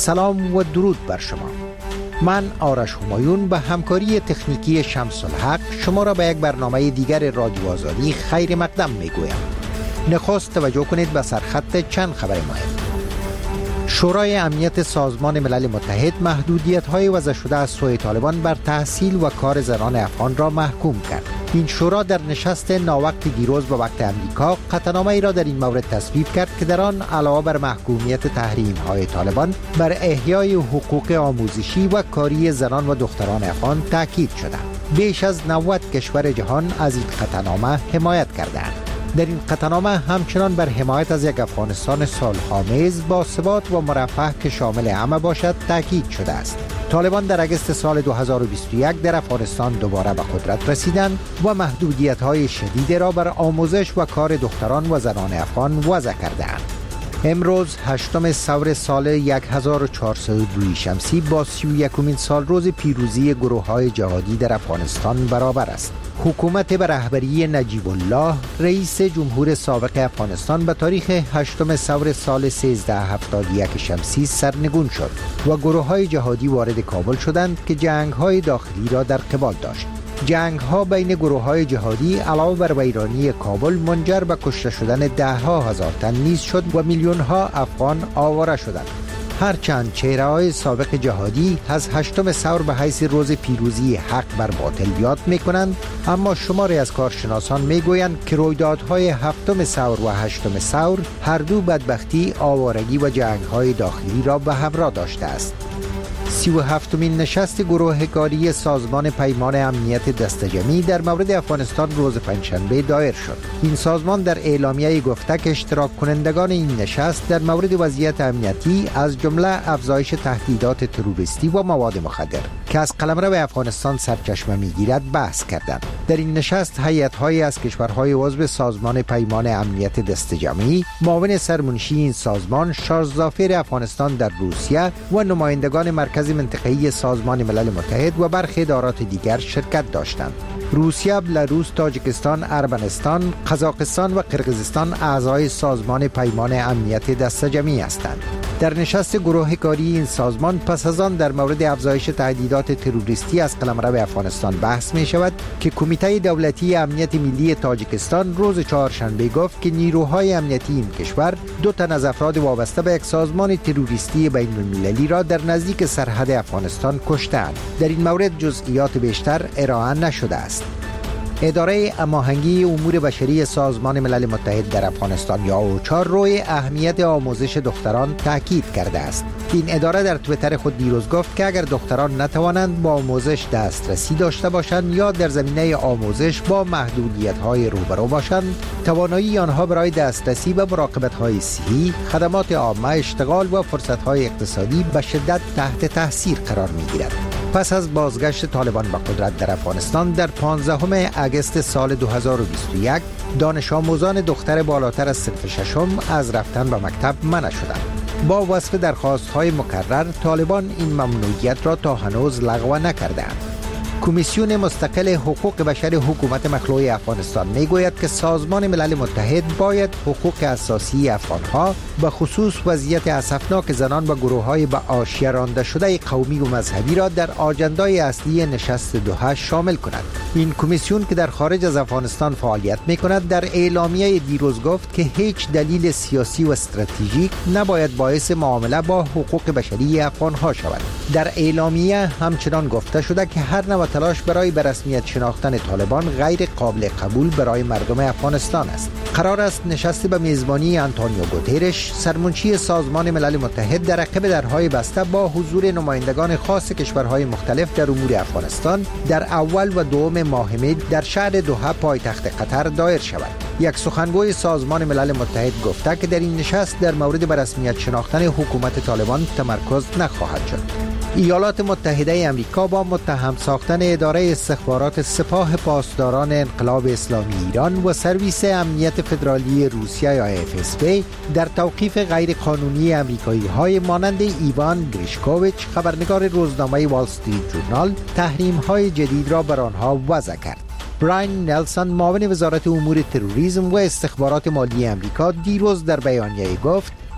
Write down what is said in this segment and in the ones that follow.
سلام و درود بر شما. من آرش همایون به همکاری تکنیکی شمس الحق شما را به یک برنامه دیگر رادیو آزادی خیر مقدم میگویم. نخست توجه کنید به سرخط چند خبر مهم. شورای امنیت سازمان ملل متحد محدودیت‌های وضع شده از سوی طالبان بر تحصیل و کار زنان افغان را محکوم کرد. این شورا در نشست ناوقت دیروز به وقت امریکا قطعنامه‌ای را در این مورد تصویب کرد که در آن علاوه بر محکومیت تحریم‌های طالبان بر احیای حقوق آموزشی و کاری زنان و دختران افغان تاکید شده. بیش از 90 کشور جهان از این قطعنامه حمایت کردند. در این قطعنامه همچنان بر حمایت از یک افغانستان صلح‌آمیز با ثبات و مرفه که شامل همه باشد تاکید شده است. طالبان در اگست سال 2021 در افغانستان دوباره به قدرت رسیدند و محدودیت‌های شدید را بر آموزش و کار دختران و زنان افغان وضع کردند. امروز 8 ثور سال 1402 شمسی با 31مین سال روز پیروزی گروه‌های جهادی در افغانستان برابر است. حکومت به رهبری نجیب الله رئیس جمهور سابق افغانستان به تاریخ 8 ثور سال 1371 شمسی سرنگون شد و گروه‌های جهادی وارد کابل شدند که جنگ‌های داخلی را در قبال داشت. جنگ‌ها بین گروه‌های جهادی علاوه بر ویرانی کابل منجر به کشته شدن ده‌ها هزار تن نیز شد و میلیون‌ها افغان آواره شدند. هرچند چهره‌های سابق جهادی از 8 ثور به حیث روز پیروزی حق بر باطل یاد می‌کنند، اما شماری از کارشناسان می‌گویند که رویدادهای 7 ثور و 8 ثور هر دو بدبختی، آوارگی و جنگ‌های داخلی را به همراه داشته است. 37مین نشست گروه کاری سازمان پیمان امنیت دسته‌جمعی در مورد افغانستان روز پنجشنبه دایر شد. این سازمان در اعلامیه گفته که اشتراک کنندگان این نشست در مورد وضعیت امنیتی از جمله افزایش تهدیدات تروریستی و مواد مخدر که از قلمرو افغانستان سرچشمه می‌گیرد بحث کردند. در این نشست هیئت‌هایی از کشورهای عضو سازمان پیمان امنیت دسته‌جمعی، معاون سرمنشی این سازمان، شارژسافیر افغانستان در روسیه و نمایندگان مرکز منطقه‌ای سازمان ملل متحد و برخی ادارات دیگر شرکت داشتند. روسیه، بلاروس، تاجیکستان، ارمنستان، قزاقستان و قرقیزستان اعضای سازمان پیمان امنیت دسته‌جمعی هستند. در نشست گروه کاری این سازمان پس از آن در مورد افزایش تهدیدات تروریستی از قلمرو افغانستان بحث می شود که کمیته دولتی امنیت ملی تاجیکستان روز چهارشنبه گفت که نیروهای امنیتی این کشور 2 تن از افراد وابسته به یک سازمان تروریستی بین المللی را در نزدیک سرحد افغانستان کشتند. در این مورد جزئیات بیشتر ارائه نشده است. اداره هماهنگی امور بشری سازمان ملل متحد در افغانستان یا اوچا روی اهمیت آموزش دختران تاکید کرده است. این اداره در توییتر خود دیروز گفت که اگر دختران نتوانند با آموزش دسترسی داشته باشند یا در زمینه آموزش با محدودیت‌های روبرو باشند، توانایی آنها برای دسترسی به مراقبت‌های صحی، خدمات عامه، اشتغال و فرصت‌های اقتصادی به شدت تحت تاثیر قرار می‌گیرد. پس از بازگشت طالبان به قدرت در افغانستان در 15 اگست سال 2021 دانش آموزان دختر بالاتر از صنف ششم از رفتن به مکتب منع شدند. با وصف درخواست‌های مکرر، طالبان این ممنوعیت را تا هنوز لغو نکردند. کمیسیون مستقل حقوق بشر حکومت مخلوع افغانستان میگوید که سازمان ملل متحد باید حقوق اساسی افغانها به خصوص وضعیت اسفناک زنان و گروه‌های به حاشیه رانده شده قومی و مذهبی را در آجندای اصلی نشست دوحه شامل کند. این کمیسیون که در خارج از افغانستان فعالیت می‌کند در اعلامیه دیروز گفت که هیچ دلیل سیاسی و استراتژیک نباید باعث معامله با حقوق بشری افغانها شود. در اعلامیه همچنان گفته شده که هر نوع تلاش برای به رسمیت شناختن طالبان غیر قابل قبول برای مردم افغانستان است. قرار است نشست به میزبانی آنتونیو گوترش، سرمنشی سازمان ملل متحد، در عقب درهای بسته با حضور نمایندگان خاص کشورهای مختلف در امور افغانستان در اول و دوم ماه می در شهر دوحه پایتخت قطر دایر شود. یک سخنگوی سازمان ملل متحد گفته که در این نشست در مورد به رسمیت شناختن حکومت طالبان تمرکز نخواهد شد. ایالات متحده آمریکا با متهم ساختن اداره استخبارات سپاه پاسداران انقلاب اسلامی ایران و سرویس امنیت فدرالی روسیه یا FSB در توقیف غیرقانونی آمریکایی‌های مانند ایوان گریشکوویچ، خبرنگار روزنامه وال استریت جورنال، تحریم‌های جدید را بر آنها وضع کرد. براین نلسون، معاون وزارت امور تروریسم و استخبارات مالی آمریکا، دیروز در بیانیه‌ای گفت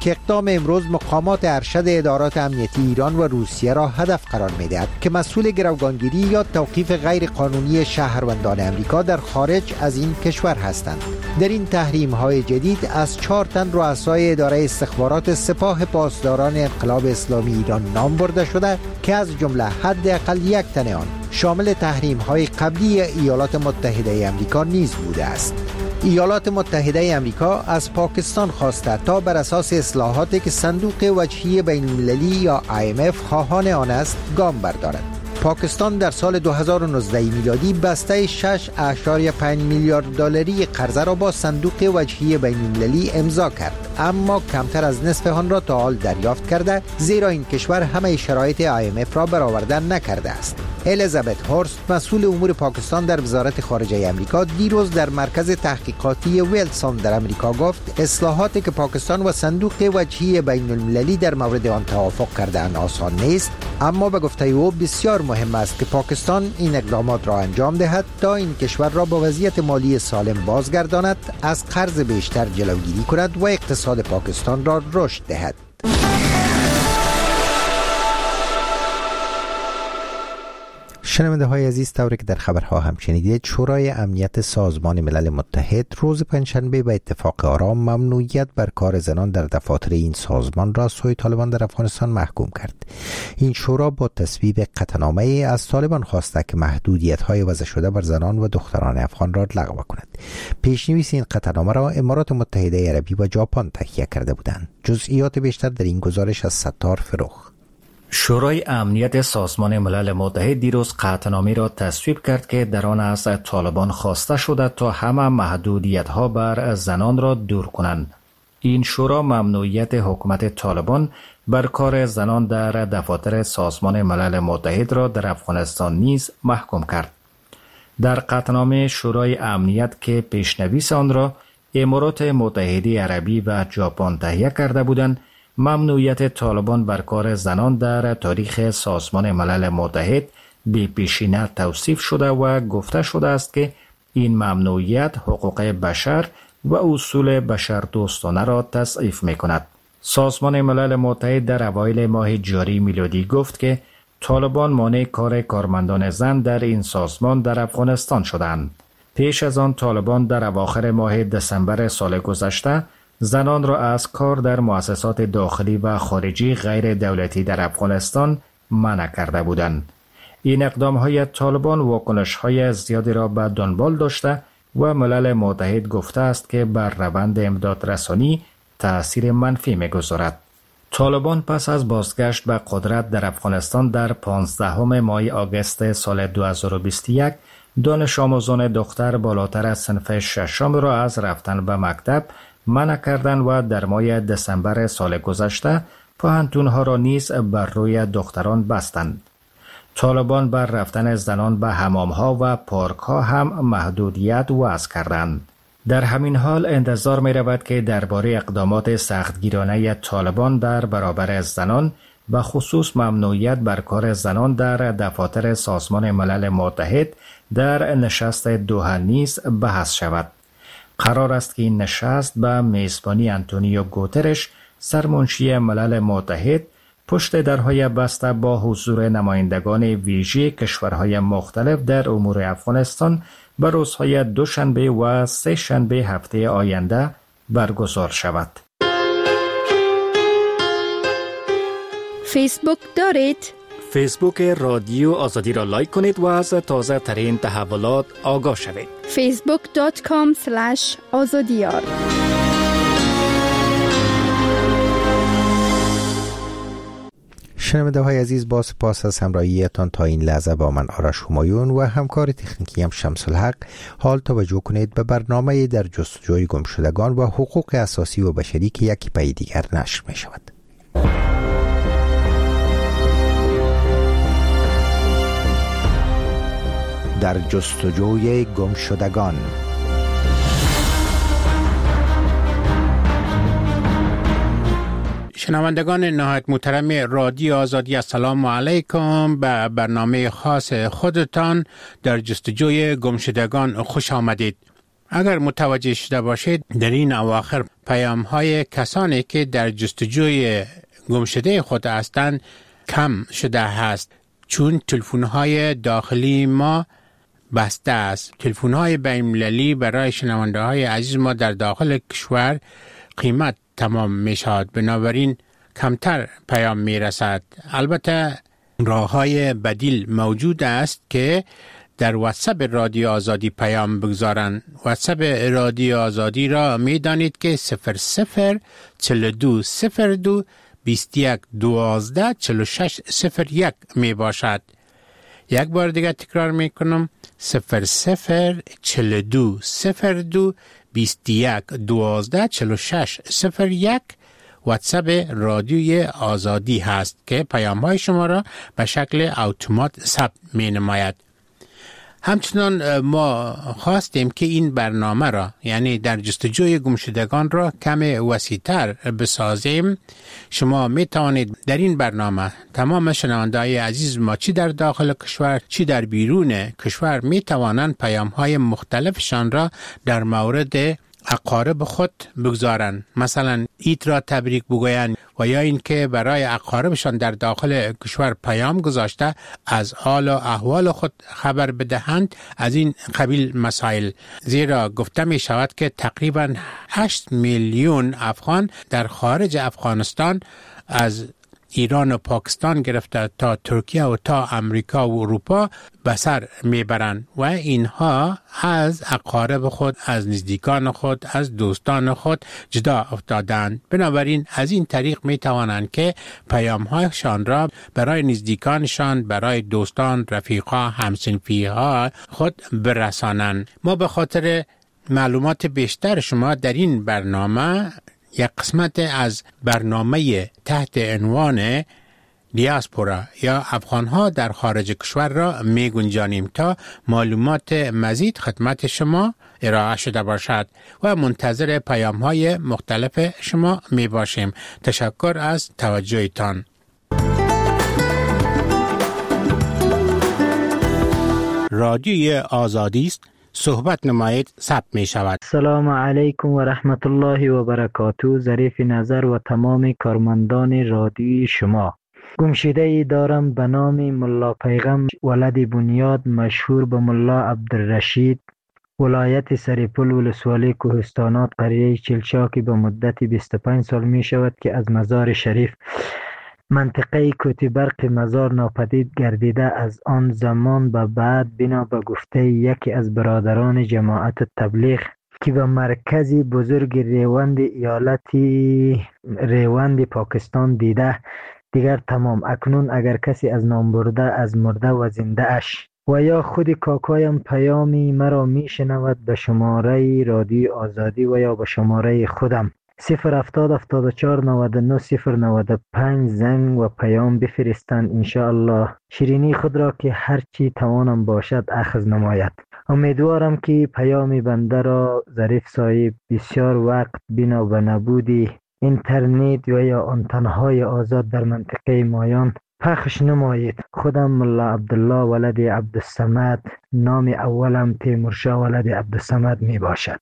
که اقدام امروز مقامات ارشد ادارات امنیتی ایران و روسیه را هدف قرار می‌دهد که مسئول گروگانگیری یا توقیف غیر قانونی شهروندان امریکا در خارج از این کشور هستند. در این تحریم‌های جدید از 4 تن رؤسای اداره استخبارات سپاه پاسداران انقلاب اسلامی ایران نام برده شده که از جمله حداقل 1 تن آن شامل تحریم‌های قبلی ایالات متحده آمریکا نیز بوده است. ایالات متحده آمریکا از پاکستان خواسته تا بر اساس اصلاحاتی که صندوق وجهی بین‌المللی یا IMF خواهان آن است گام بردارد. پاکستان در سال 2019 میلادی بسته 6.5 میلیارد دلاری قرضه را با صندوق وجهی بین‌المللی امضا کرد، اما کمتر از نصف آن را تا حال دریافت کرده، زیرا این کشور همه شرایط IMF را برآورده نکرده است. الیزابت هورست، مسئول امور پاکستان در وزارت خارجه آمریکا، دیروز در مرکز تحقیقاتی ویلسون در آمریکا گفت اصلاحاتی که پاکستان و صندوق وجهی بین‌المللی در مورد آن توافق کرده‌اند آسان نیست، اما به گفته او بسیار مهم است که پاکستان این اقدامات را انجام دهد تا این کشور را با وضعیت مالی سالم بازگرداند، از قرض بیشتر جلوگیری کند و اقتصاد پاکستان را رشد دهد. شنونده های عزیز، طوری که در خبرها هم شنیدید، شورای امنیت سازمان ملل متحد روز پنجشنبه به اتفاق آرا ممنوعیت بر کار زنان در دفاتر این سازمان را سوی طالبان در افغانستان محکوم کرد. این شورا با تصویب قطعنامه از طالبان خواسته که محدودیت های وضع شده بر زنان و دختران افغان را لغو کند. پیشنویس این قطعنامه را امارات متحده عربی و ژاپن تهیه کرده بودند. جزئیات بیشتر در این گزارش از ستار فروخ. شورای امنیت سازمان ملل متحد دیروز قطعنامه را تصویب کرد که در آن از طالبان خواسته شده تا همه محدودیت‌ها بر زنان را دور کنند. این شورا ممنوعیت حکومت طالبان بر کار زنان در دفاتر سازمان ملل متحد را در افغانستان نیز محکوم کرد. در قطعنامه شورای امنیت که پیشنویس آن را امارات متحده عربی و ژاپن تهیه کرده بودند، ممنوعیت طالبان بر کار زنان در تاریخ سازمان ملل متحد به پیشینه توصیف شده و گفته شده است که این ممنوعیت حقوق بشر و اصول بشردوستانه را تضعیف می کند. سازمان ملل متحد در اوایل ماه جاری میلادی گفت که طالبان مانع کار کارمندان زن در این سازمان در افغانستان شدند. پیش از آن طالبان در اواخر ماه دسامبر سال گذشته زنان را از کار در مؤسسات داخلی و خارجی غیر دولتی در افغانستان منع کرده بودند. این اقدام‌های طالبان واکنش‌های زیادی را به دنبال داشته و ملل متحد گفته است که بر روند امدادرسانی تأثیر منفی می‌گذارد. طالبان پس از بازگشت به قدرت در افغانستان در 15 ماه آگوست سال 2021 دانش آموزان دختر بالاتر از صنف ششم را از رفتن به مکتب منع کردند و در ماه دسامبر سال گذشته پوهنتون‌ها را نیز بر روی دختران بستند. طالبان بر رفتن زنان به حمام‌ها و پارک‌ها هم محدودیت وضع کردند. در همین حال انتظار می‌رود که درباره اقدامات سختگیرانه طالبان در برابر زنان و خصوص ممنوعیت بر کار زنان در دفاتر سازمان ملل متحد در نشست دوحه نیز بحث شود. قرار است که این نشست به میزبانی آنتونیو گوترش، سرمنشی ملل متحد، پشت درهای بسته با حضور نمایندگان ویژه کشورهای مختلف در امور افغانستان به روزهای دوشنبه و سه شنبه هفته آینده برگزار شود. فیسبوک دارید؟ فیسبوک رادیو آزادی را لایک کنید و از تازه ترین تحولات آگاه شوید. facebook.com/azadiyar. شنونده های عزیز، با سپاس از همراهیتان تا این لحظه با من آرش همایون و همکار تکنیکی هم شمس الحق. حال توجه کنید به برنامه در جستجوی گمشدگان و حقوق اساسی و بشری که یکی پای دیگر نشر می شود. در جستجوی گمشدگان. شنوندگان نهایت محترم رادیو آزادی، السلام علیکم. به برنامه خاص خودتان در جستجوی گمشدگان خوش آمدید. اگر متوجه شده باشید در این اواخر پیام های کسانی که در جستجوی گمشده خود هستند کم شده است، چون تلفن های داخلی ما بسته است. تلفن های بین‌المللی برای شنونده های عزیز ما در داخل کشور قیمت تمام می شود، بنابراین کمتر پیام می رسد. البته راه های بدیل موجود است که در واتساپ رادیو آزادی پیام بگذارند. واتساپ رادیو آزادی را می دانید که 004202 2112 4601 می باشد. یک بار دیگه تکرار می کنم 004202 2112 4601 واتساپ رادیوی آزادی هست که پیام های شما را به شکل اتومات ثبت می نماید. همچنان ما خواستیم که این برنامه را، یعنی در جستجوی گمشدگان را کم وسیع‌تر بسازیم. شما می توانید در این برنامه تمام شنونده‌های عزیز ما چی در داخل کشور چی در بیرون کشور می توانند پیام های مختلفشان را در مورد اقارب خود بگذارند. مثلا عید را تبریک بگویند و یا اینکه برای اقاربشان در داخل کشور پیام گذاشته از حال و احوال خود خبر بدهند. از این قبیل مسائل، زیرا گفته می شود که تقریبا 8 میلیون افغان در خارج افغانستان از ایران و پاکستان گرفته تا ترکیه و تا امریکا و اروپا به سر میبرند و اینها از اقارب خود، از نزدیکان خود، از دوستان خود جدا افتادند. بنابراین از این طریق میتوانند که پیام‌هایشان را برای نزدیکانشان، برای دوستان، رفیقا، همسنفیها خود برسانند. ما به خاطر معلومات بیشتر شما در این برنامه یک قسمت از برنامه تحت عنوان دیاسپورا یا افغانها در خارج کشور را می گنجانیم تا معلومات مزید خدمت شما ارائه شده باشد و منتظر پیام های مختلف شما می باشیم. تشکر از توجهتان. رادیوی آزادی است. صحبت نمایید ثبت می شود. سلام علیکم و رحمت الله و برکاته. ظریف نظر و تمام کارمندان رادیوی شما. گمشده ای دارم به نام ملا پیغم ولد بنیاد، مشهور به ملا عبدالرشید، ولایت سریپل، ولسوالی کوهستانات، قریه چلچاکی. به مدت 25 سال می شود که از مزار شریف منطقه کوتی برق مزار ناپدید گردیده. از آن زمان به بعد بنا به گفته یکی از برادران جماعت تبلیغ که به مرکزی بزرگ ریوند پاکستان دیده، دیگر تمام. اکنون اگر کسی از نام برده از مرده و زنده اش و یا خود کاکایم پیامی مرا می شنود به شماره رادیو آزادی و یا به شماره خودم 074-99-095 زنگ و پیام بفرستند. انشاءالله شیرینی خود را که هرچی توانم باشد اخذ نماید. امیدوارم که پیام بنده را ظریف صاحب بسیار وقت بنا به نبودی اینترنت و یا آنتنهای آزاد در منطقه مایان پخش نمایید. خودم ملا عبدالله ولد عبدالصمد، نام اولم تیمورشاه ولد عبدالصمد می باشد.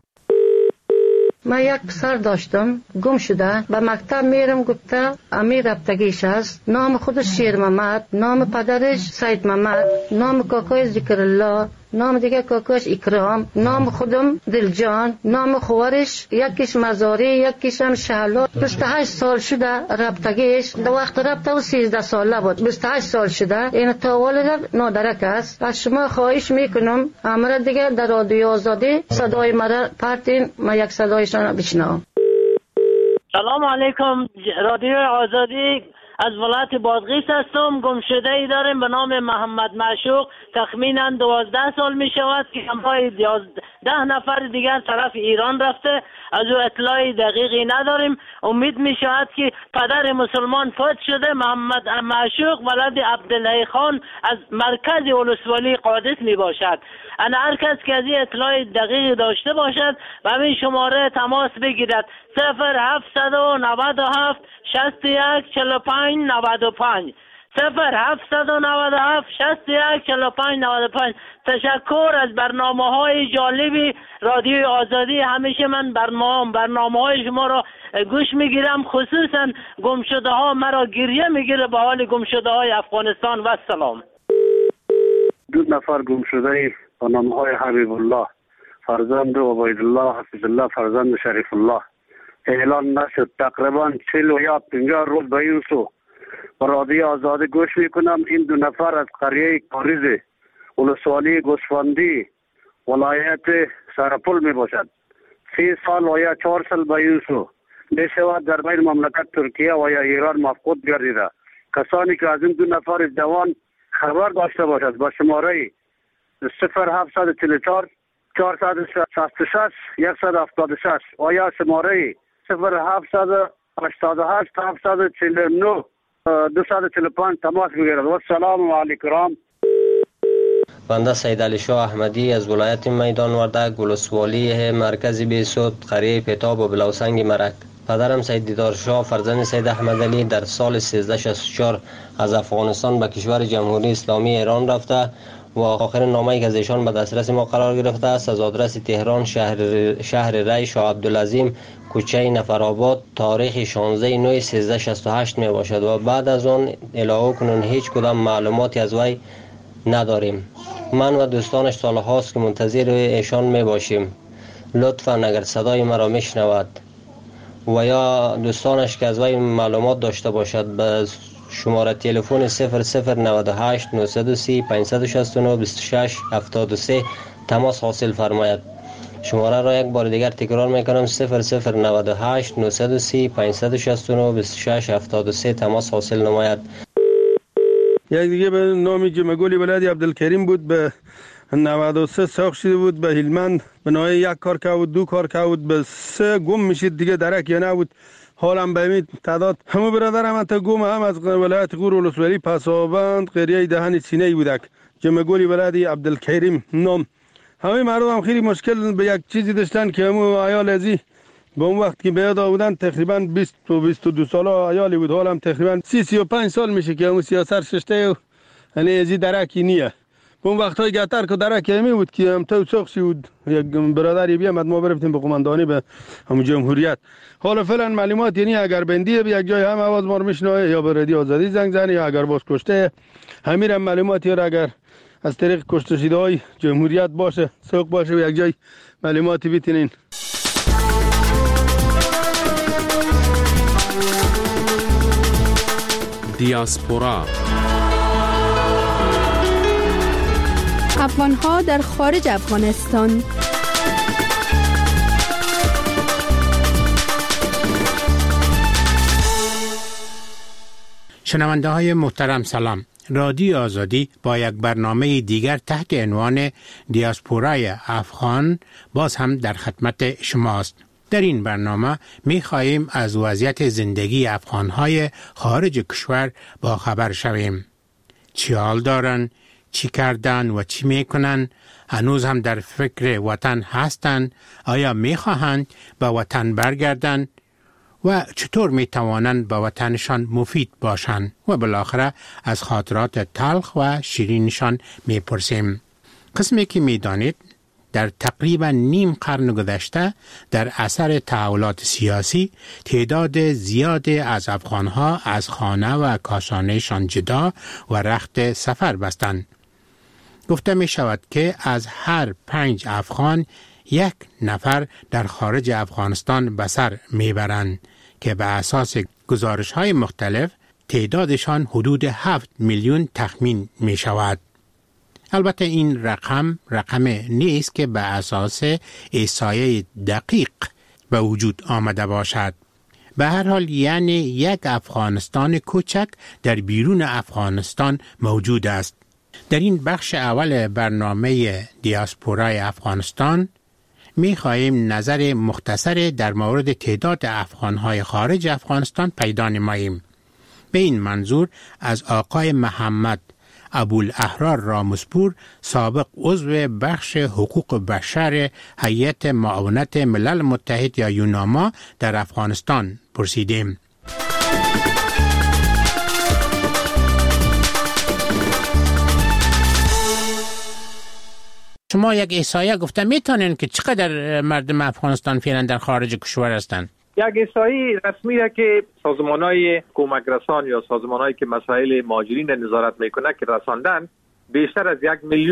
من یک پسر داشتم گم شده، به مکتب میرم گفته امیر رفتگیش است. نام خودش شیر محمد، نام پدرش سید محمد، نام کاکای ذکر الله، نام دیگه کاکاش اکرام، نام خودم دلجان، نام خوارش یکیش مزاری یکیش هم شهلا. 28 سال شده رفتگیش. در وقت رفته و 13 ساله بود. 28 سال شده. این تا والد نادرک است. از شما خواهش میکنم امر دیگه در رادیو آزادی صدای مرا پرتین، من یک صدایشان بشنوم. سلام علیکم. رادیو آزادی از ولایت بادغیس هستم. گمشده ای داریم به نام محمد معشوق. تخمینا 12 سال می شود که همراه 11 نفر دیگر طرف ایران رفته. از او اطلاعی دقیقی نداریم. امید می شود که پدر مسلمان فوت شده. محمد معشوق ولد عبدالله خان از مرکز ولسوالی قادس می باشد. انا هر کس که از این اطلاع دقیقی داشته باشد و همین شماره تماس بگیرد 0797 61 45 95 0797 61 45 95. تشکر از برنامه‌های جالبی رادیو آزادی. همیشه من برنامه‌های شما را گوش میگیرم، خصوصا گمشده ها مرا گریه میگیره به حال گمشده های افغانستان. و سلام. 2 نفر گمشده با نام‌های حبیب الله فرزند عبیدالله حفظ الله فرزند شریف الله اعلان نشد. تقریبا 40 یا 50 روز به این سو با رادیو آزادی گوش میکنم. این 2 نفر از قریه کاریز ولسوالی گوسفندی ولایت سرپل می باشد. 3 سال و یا 4 سال به این سو می شود در بین مملکت ترکیه و یا ایران مفقود گردیده. کسانی که از این 2 نفر جوان خبر داشته باشد با شماره 0744 466 176 و یا شماره 0788 749 245 تماس بگیرد. و السلام علیکم. بنده سید علی شاه احمدی از ولایت میدان وردک ولسوالی مرکزی بیسود قریه پیتاب و بلوسنگ مرک. پدرم سید دیدار شاه فرزند سید احمد علی در سال 1364 از افغانستان به کشور جمهوری اسلامی ایران رفته و آخرین نامه‌ای که از ایشان به دسترس ما قرار گرفته است از آدرس تهران شهر ری شاه عبدالعظیم کوچه نفرآباد تاریخ 16/9/1368 می باشد و بعد از آن الهو کنون هیچ کدام معلوماتی از وی نداریم. من و دوستانش سالهاست که منتظر ایشان می باشیم. لطفاً اگر صدای مرا میشنود و یا دوستانش که از وی معلومات داشته باشد به شماره تلفن 0098 930 569 26 73 تماس حاصل فرماید. شماره را یک بار دیگر تکرار میکنم 0098 930 569 26 73 تماس حاصل نماید. یک دیگه به نامی جمگولی ولادی عبدالکریم بود به 93 ساخت شده بود به هلمند به نوعی 1 کار که بود 2 کار که بود به 3 گم میشید دیگه درک یا نبود. حالم به این تعداد همه برادرم حتی گم هم از ولایت غور ولسوالی پسابند قریه دهن سینه بودک جمگولی ولادی عبدالکریم نام. همه مردم هم خیلی مشکل به یک چیزی داشتن که همون عیال ازی به اون وقت که بیاد آودن تقریبا 20 و 22 ساله عیالی بود. حالم تقریبا 35 سال میشه که همون سیاست ششته و یعنی ازی درکی نیه. به اون وقت های گتر که درکی همی بود که هم تو سخشی بود یک برادری بیامد ما برفتیم به قماندانی به همون جمهوریت. حالا فعلا معلومات یعنی اگر بندیه به یک جای هم آواز ما رو میشنوه یا به رادیو آزادی زنگ زنه یا اگر باز کشته همین معلوماتی را اگر از طریق کشته شده های جمهوریت باشه سوق باشه و یک جای معلوماتی بیتینین. دیاسپورا افغان‌ها در خارج افغانستان. شنونده های محترم سلام. رادیو آزادی با یک برنامه دیگر تحت عنوان دیاسپورای افغان باز هم در خدمت شماست. در این برنامه می خواهیم از وضعیت زندگی افغانهای خارج کشور با خبر شویم. چی حال دارن، چی کردن و چی می کنن، هنوز هم در فکر وطن هستن، آیا می خواهند به وطن برگردن و چطور می توانند به وطنشان مفید باشند و بالاخره از خاطرات تلخ و شیرینشان می پرسیم. قسمی که می دانید در تقریبا نیم قرن گذشته در اثر تحولات سیاسی تعداد زیادی از افغانها از خانه و کاشانهشان جدا و رخت سفر بستند. گفته می شود که از هر 5 افغان 1 نفر در خارج افغانستان به سر می برند که به اساس گزارش های مختلف تعدادشان حدود 7 میلیون تخمین می شود. البته این رقم نیست که به اساس احصایه دقیق به وجود آمده باشد. به هر حال یعنی یک افغانستان کوچک در بیرون افغانستان موجود است. در این بخش اول برنامه دیاسپورای افغانستان می خواهیم نظر مختصر در مورد تعداد افغانهای خارج افغانستان پیدا نماییم. به این منظور از آقای محمد ابوالاحرار رامسپور سابق عضو بخش حقوق بشر هیئت معاونت ملل متحد یا یوناما در افغانستان پرسیدیم. شما یک احصایه گفته میتونین که چقدر مردم افغانستان فعلا در خارج کشور هستند؟ یک احصایی رسمی را که سازمان‌های کمک رسان یا سازمان‌هایی که مسائل مهاجرین نظارت میکنه که رساندن، بیشتر از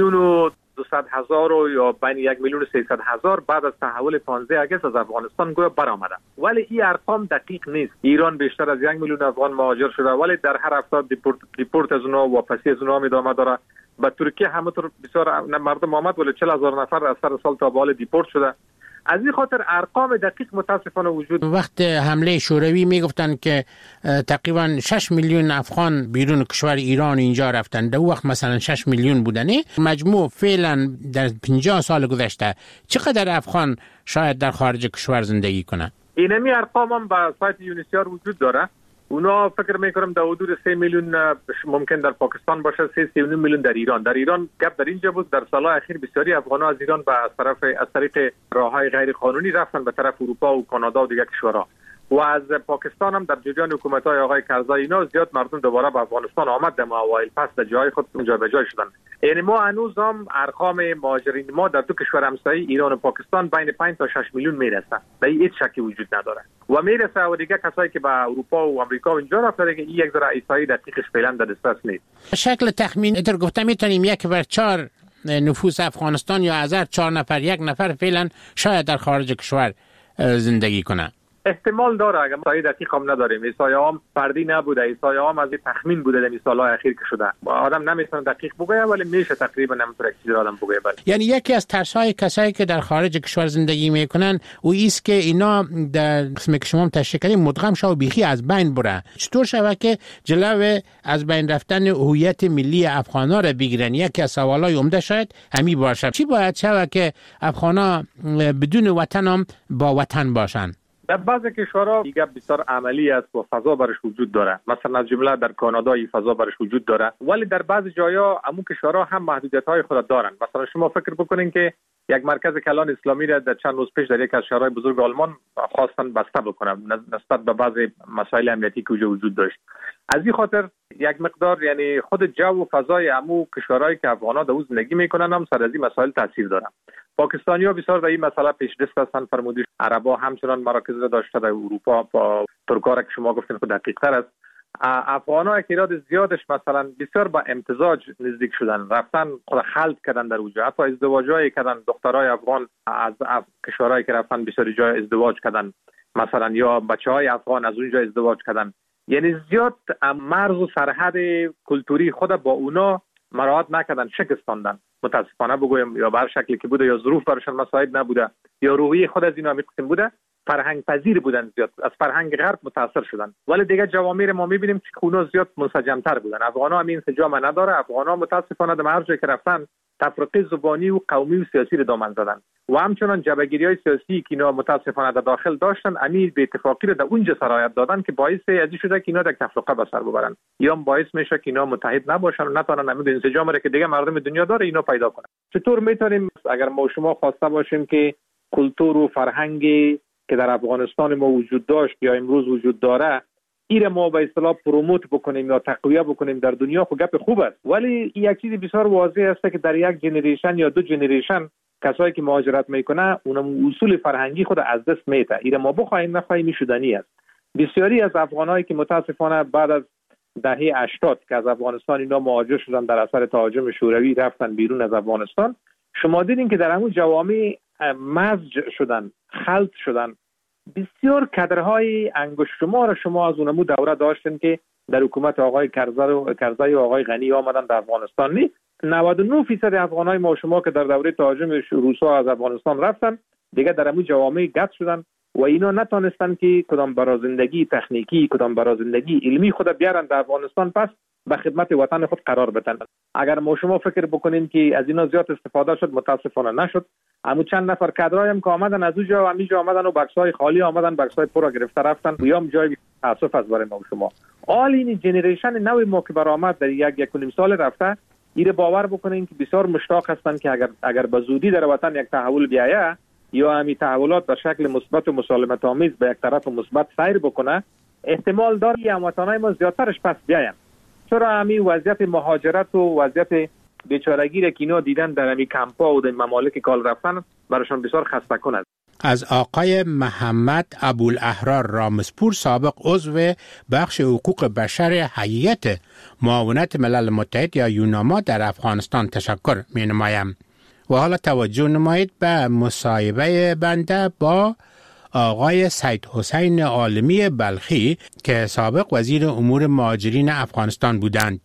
1,200,000 یا بین 1,300,000 بعد از تحول 15 آگوست از افغانستان گویا برآمده. ولی این ارقام دقیق نیست. ایران بیشتر از 1,000,000 افغان مهاجر شده، ولی در هر هفته دیپورت از اونها واپسی از اونها ادامه داره. به ترکیه همونطور بسیار مردم آمد، ولی 40,000 نفر از سر سال تا به حال دیپورت شده. از این خاطر ارقام دقیق متاسفانه وجود. وقت حمله شوروی میگفتن که تقریبا 6 میلیون افغان بیرون کشور ایران اینجا رفتن. در وقت مثلا 6 میلیون بودنی. مجموع فعلا در 50 سال گذشته چقدر افغان شاید در خارج کشور زندگی کنه؟ اینمی ارقام هم به سایت یونیسیار وجود داره. اونا فکر میکنم در حدود 3 میلیون ممکن در پاکستان باشه، 3.9 میلیون در ایران. در ایران گپ در اینجا بود، در سالهای اخیر بسیاری افغان‌ها از ایران از طریق راههای غیر قانونی رفتن به طرف اروپا و کانادا و دیگر کشورها. و از پاکستان هم در جریان حکومت‌های آقای کرزای اینا زیاد مردم دوباره به افغانستان آمد، در اوایل پس در جای خود جابجا شدن. یعنی ما هنوز هم ارقام مهاجرین ما در دو کشور همسایه ایران و پاکستان بین 5 تا 6 میلیون میرسه. در این هیچ شکی وجود نداره و میرسه. و دیگه کسایی که به اروپا و آمریکا و اینجا رفتن که این یک ذره احصایی دقیقش فعلا در دسترس نیست. شکل تخمین اتر گفتم میتونیم 1/4 نفوس افغانستان یا از هر 4 نفر 1 نفر فعلا شاید در خارج کشور زندگی کنه. احتمال داره، اگر احصایی دقیق هم نداریم. احصایی هم فردی نبوده، احصایی هم از تخمین بوده در سالهای اخیر که شده. آدم نمیتونه دقیق بگه، ولی میشه تقریبا همونطور یک چیز آدم بگه. یعنی یکی از ترس‌های کسایی که در خارج کشور زندگی میکنن او است که اینا در قسمی که شما تشریح کردید مدغم شو و بیخی از بین بره. چطور شود که جلو از بین رفتن هویت ملی افغانا را بگیرن؟ یکی از سوالای عمده شاید همین باشه. چی باید شود که افغانا بدون وطن هم با وطن باشن؟ در بعضی کشورها دیگه بسیار عملی است و فضا برش وجود داره. مثلا از جمله در کانادا این فضا برش وجود داره، ولی در بعضی جاها همون کشورها هم محدودیت‌های خود دارن. مثلا شما فکر بکنین که یک مرکز کلان اسلامی را در چند روز پیش در یک از شهرهای بزرگ آلمان خواستن بسته بکنن نسبت به بعضی مسائل امنیتی که وجود داشت. از این خاطر یک مقدار یعنی خود جو و فضای همون کشورهایی که افغان‌ها در زندگی میکنن هم سر از این مسائل تاثیر داره. پاکستانی‌ها بسیار در این مسئله پیش‌دست هستند. فرمودید عرب‌ها همچنان مراکز داشته در اروپا با ترک‌ها که شما گفتین خود دقیق‌تر است. افغان‌ها اکیراد زیادش مثلا بسیار با امتزاج نزدیک شدن، رفتن خود خلط کردن در اونجا، حتی ازدواج‌های کردن. دخترای افغان از کشورهایی که رفتن بسیاری جای ازدواج کردن، مثلا یا بچه‌های افغان از اونجا ازدواج کردن. یعنی زیاد مرز و سرحد کلتوری خود با اونا مراعات نکردن، شکستاندن. متاسفانه بگویم یا به هر شکلی که بوده، یا ظروف براشون مساعد نبوده، یا روحیه خود از اینا میگفتیم بوده، فرهنگ پذیر بودن، زیاد از فرهنگ غرب متاثر شدن. ولی دیگه جوامع ما میبینیم که اونا زیاد منسجم‌تر بودن. افغان‌ها هم این انسجام نداره. افغان‌ها متاسفانه در هر جایی که رفتن تفرقه زبانی و قومی و سیاسی رو دامن زدن و همچنان جبهه‌گیری‌های سیاسی که اینا متاسفانه در داخل داشتن، امیر به اتفاقی رو در اونجا سرایت دادن که باعث ازی شده که اینا در تفرقه به سر ببرن، یا باعث میشه که اینا متحد نباشن و نتونن همین انسجام رو که دیگه مردم دنیا داره اینا پیدا کنن. چطور میتونیم اگر ما شما خواسته باشیم که کلتور و فرهنگی که در افغانستان ما وجود داشت یا امروز وجود داره ایره ما به اصطلاح پروموت بکنیم یا تقویت بکنیم در دنیا، خب گپ خوب است، ولی یک چیز بسیار واضح است که در یک جنریشن یا 2 جنریشن کسایی که مهاجرت میکنه اونم اصول فرهنگی خود از دست میده. ایره ما بخوایم نخواهیم میشدنی است. بسیاری از افغانایی که متاسفانه بعد از دهه 80 که از افغانستان اینا مهاجر شدن در اثر تهاجم شوروی رفتن بیرون از افغانستان، شما دیدین که در همون جوامع مزج شدن، خلط شدن. بسیار کادرهای انگشت شمار شما از اونمو دوره داشتن که در حکومت آقای کرزای و آقای غنی آمدن در افغانستان. نی 99% افغانای ما شما که در دوره تهاجم روسا از افغانستان رفتن دیگه در همون جوامع گت شدن و اینا نتونستن که کدام برای زندگی تکنیکی، کدام برای زندگی علمی خود بیارن در افغانستان، پس به خدمت وطن خود قرار بدن. اگر ما شما فکر بکنیم که از اینا زیاد استفاده شد، متاسفانه نشد. همون چند نفر کادرای هم که آمدن از اونجا و همینجا آمدن و بکس‌های خالی آمدن، بکس‌های پر گرفته رفتن. یا جای تاسف از برای ما شما. آل این جنریشن نوی ما که برآمد در یک و نیم سال رفته، ایره باور بکنین که بسیار مشتاق هستن که اگر به زودی در وطن یک تحول بیاید یا همین تحولات به شکل مثبت و مسالمت آمیز به یک طرف مثبت سیر بکنه، احتمال داره هموطنای ما زیادترش پس بیاین. چرا همین وضعیت مهاجرت و وضعیت بیچارگی را که اینا دیدن در همین کمپا و در ممالک کال رفتن براشون بسیار خسته کننده. از آقای محمد ابوالاحرار رامسپور، سابق عضو بخش حقوق بشر هیئت معاونت ملل متحد یا یوناما در افغانستان تشکر می نمایم. و حالا توجه نمایید به مصاحبه بنده با آقای سید حسین عالمی بلخی که سابق وزیر امور مهاجرین افغانستان بودند.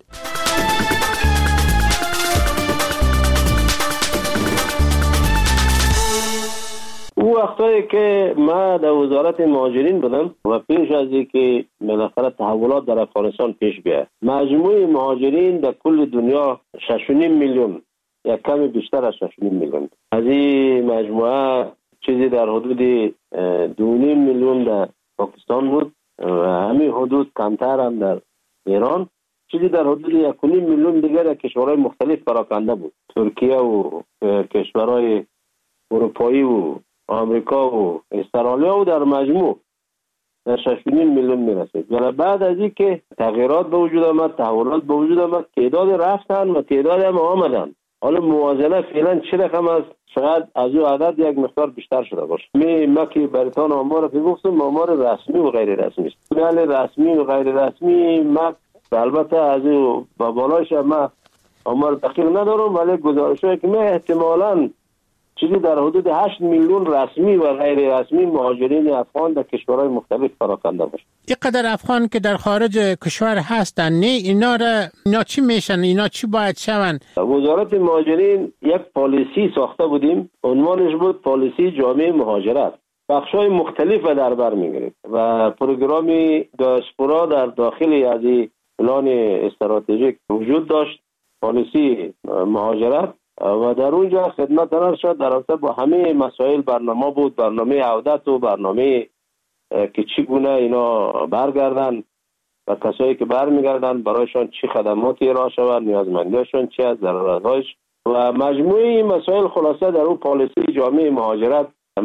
او وقتایی که ما در وزارت مهاجرین بودم و پیش از اینکه بالاخره تحولات در افغانستان پیش بیاد، مجموع مهاجرین در کل دنیا 6.5 میلیون یا کمی بیشتر از 6.5 میلیون. از این مجموعه چیزی در حدود 2.5 میلیون در پاکستان بود و همین حدود کمتر هم در ایران، چیزی در حدود 1.5 میلیون دیگر در کشورهای مختلف پراکنده بود، ترکیه و کشورهای اروپایی و آمریکا و استرالیا و در مجموع 6.5 میلیون میرسید. ولی بعد از این که تغییرات به وجود آمد، تحولات به وجود آمد، تعداد رفتن و تعداد هم آمدن. حالا موازنه فعلا چه رقم است؟ شاید از او عدد یک مقدار بیشتر شده باشه. ما که براتون آمار که گفتم آمار رسمی و غیر رسمی است. بله رسمی و غیر رسمی ما البته از او با بالایش ما آمار دقیق ندارم، ولی گزارش‌هایی که ما احتمالاً چیزی در حدود 8 میلیون رسمی و غیر رسمی مهاجرین افغان در کشورهای مختلف پراکنده باشه. اینقدر افغان که در خارج کشور هستن، نه اینا چی میشن؟ اینا چی باید شون؟ وزارت مهاجرین یک پالیسی ساخته بودیم، عنوانش بود پالیسی جامع مهاجرت. بخش‌های مختلف در بر می‌گرفت و پروگرامی دیاسپورا در داخل از این پلان استراتژیک وجود داشت، پالیسی مهاجرت، و در اونجا خدمت درار شد در رابطه با همه مسائل برنامه بود، برنامه عودت و برنامه که چگونه اینا برگردن و کسایی که برمیگردن برایشان چی خدماتی ارائه شود، نیازمندیشون چی است، ضرورت‌هاش و مجموعه این مسائل خلاصه در اون پالیسی جامع مهاجرت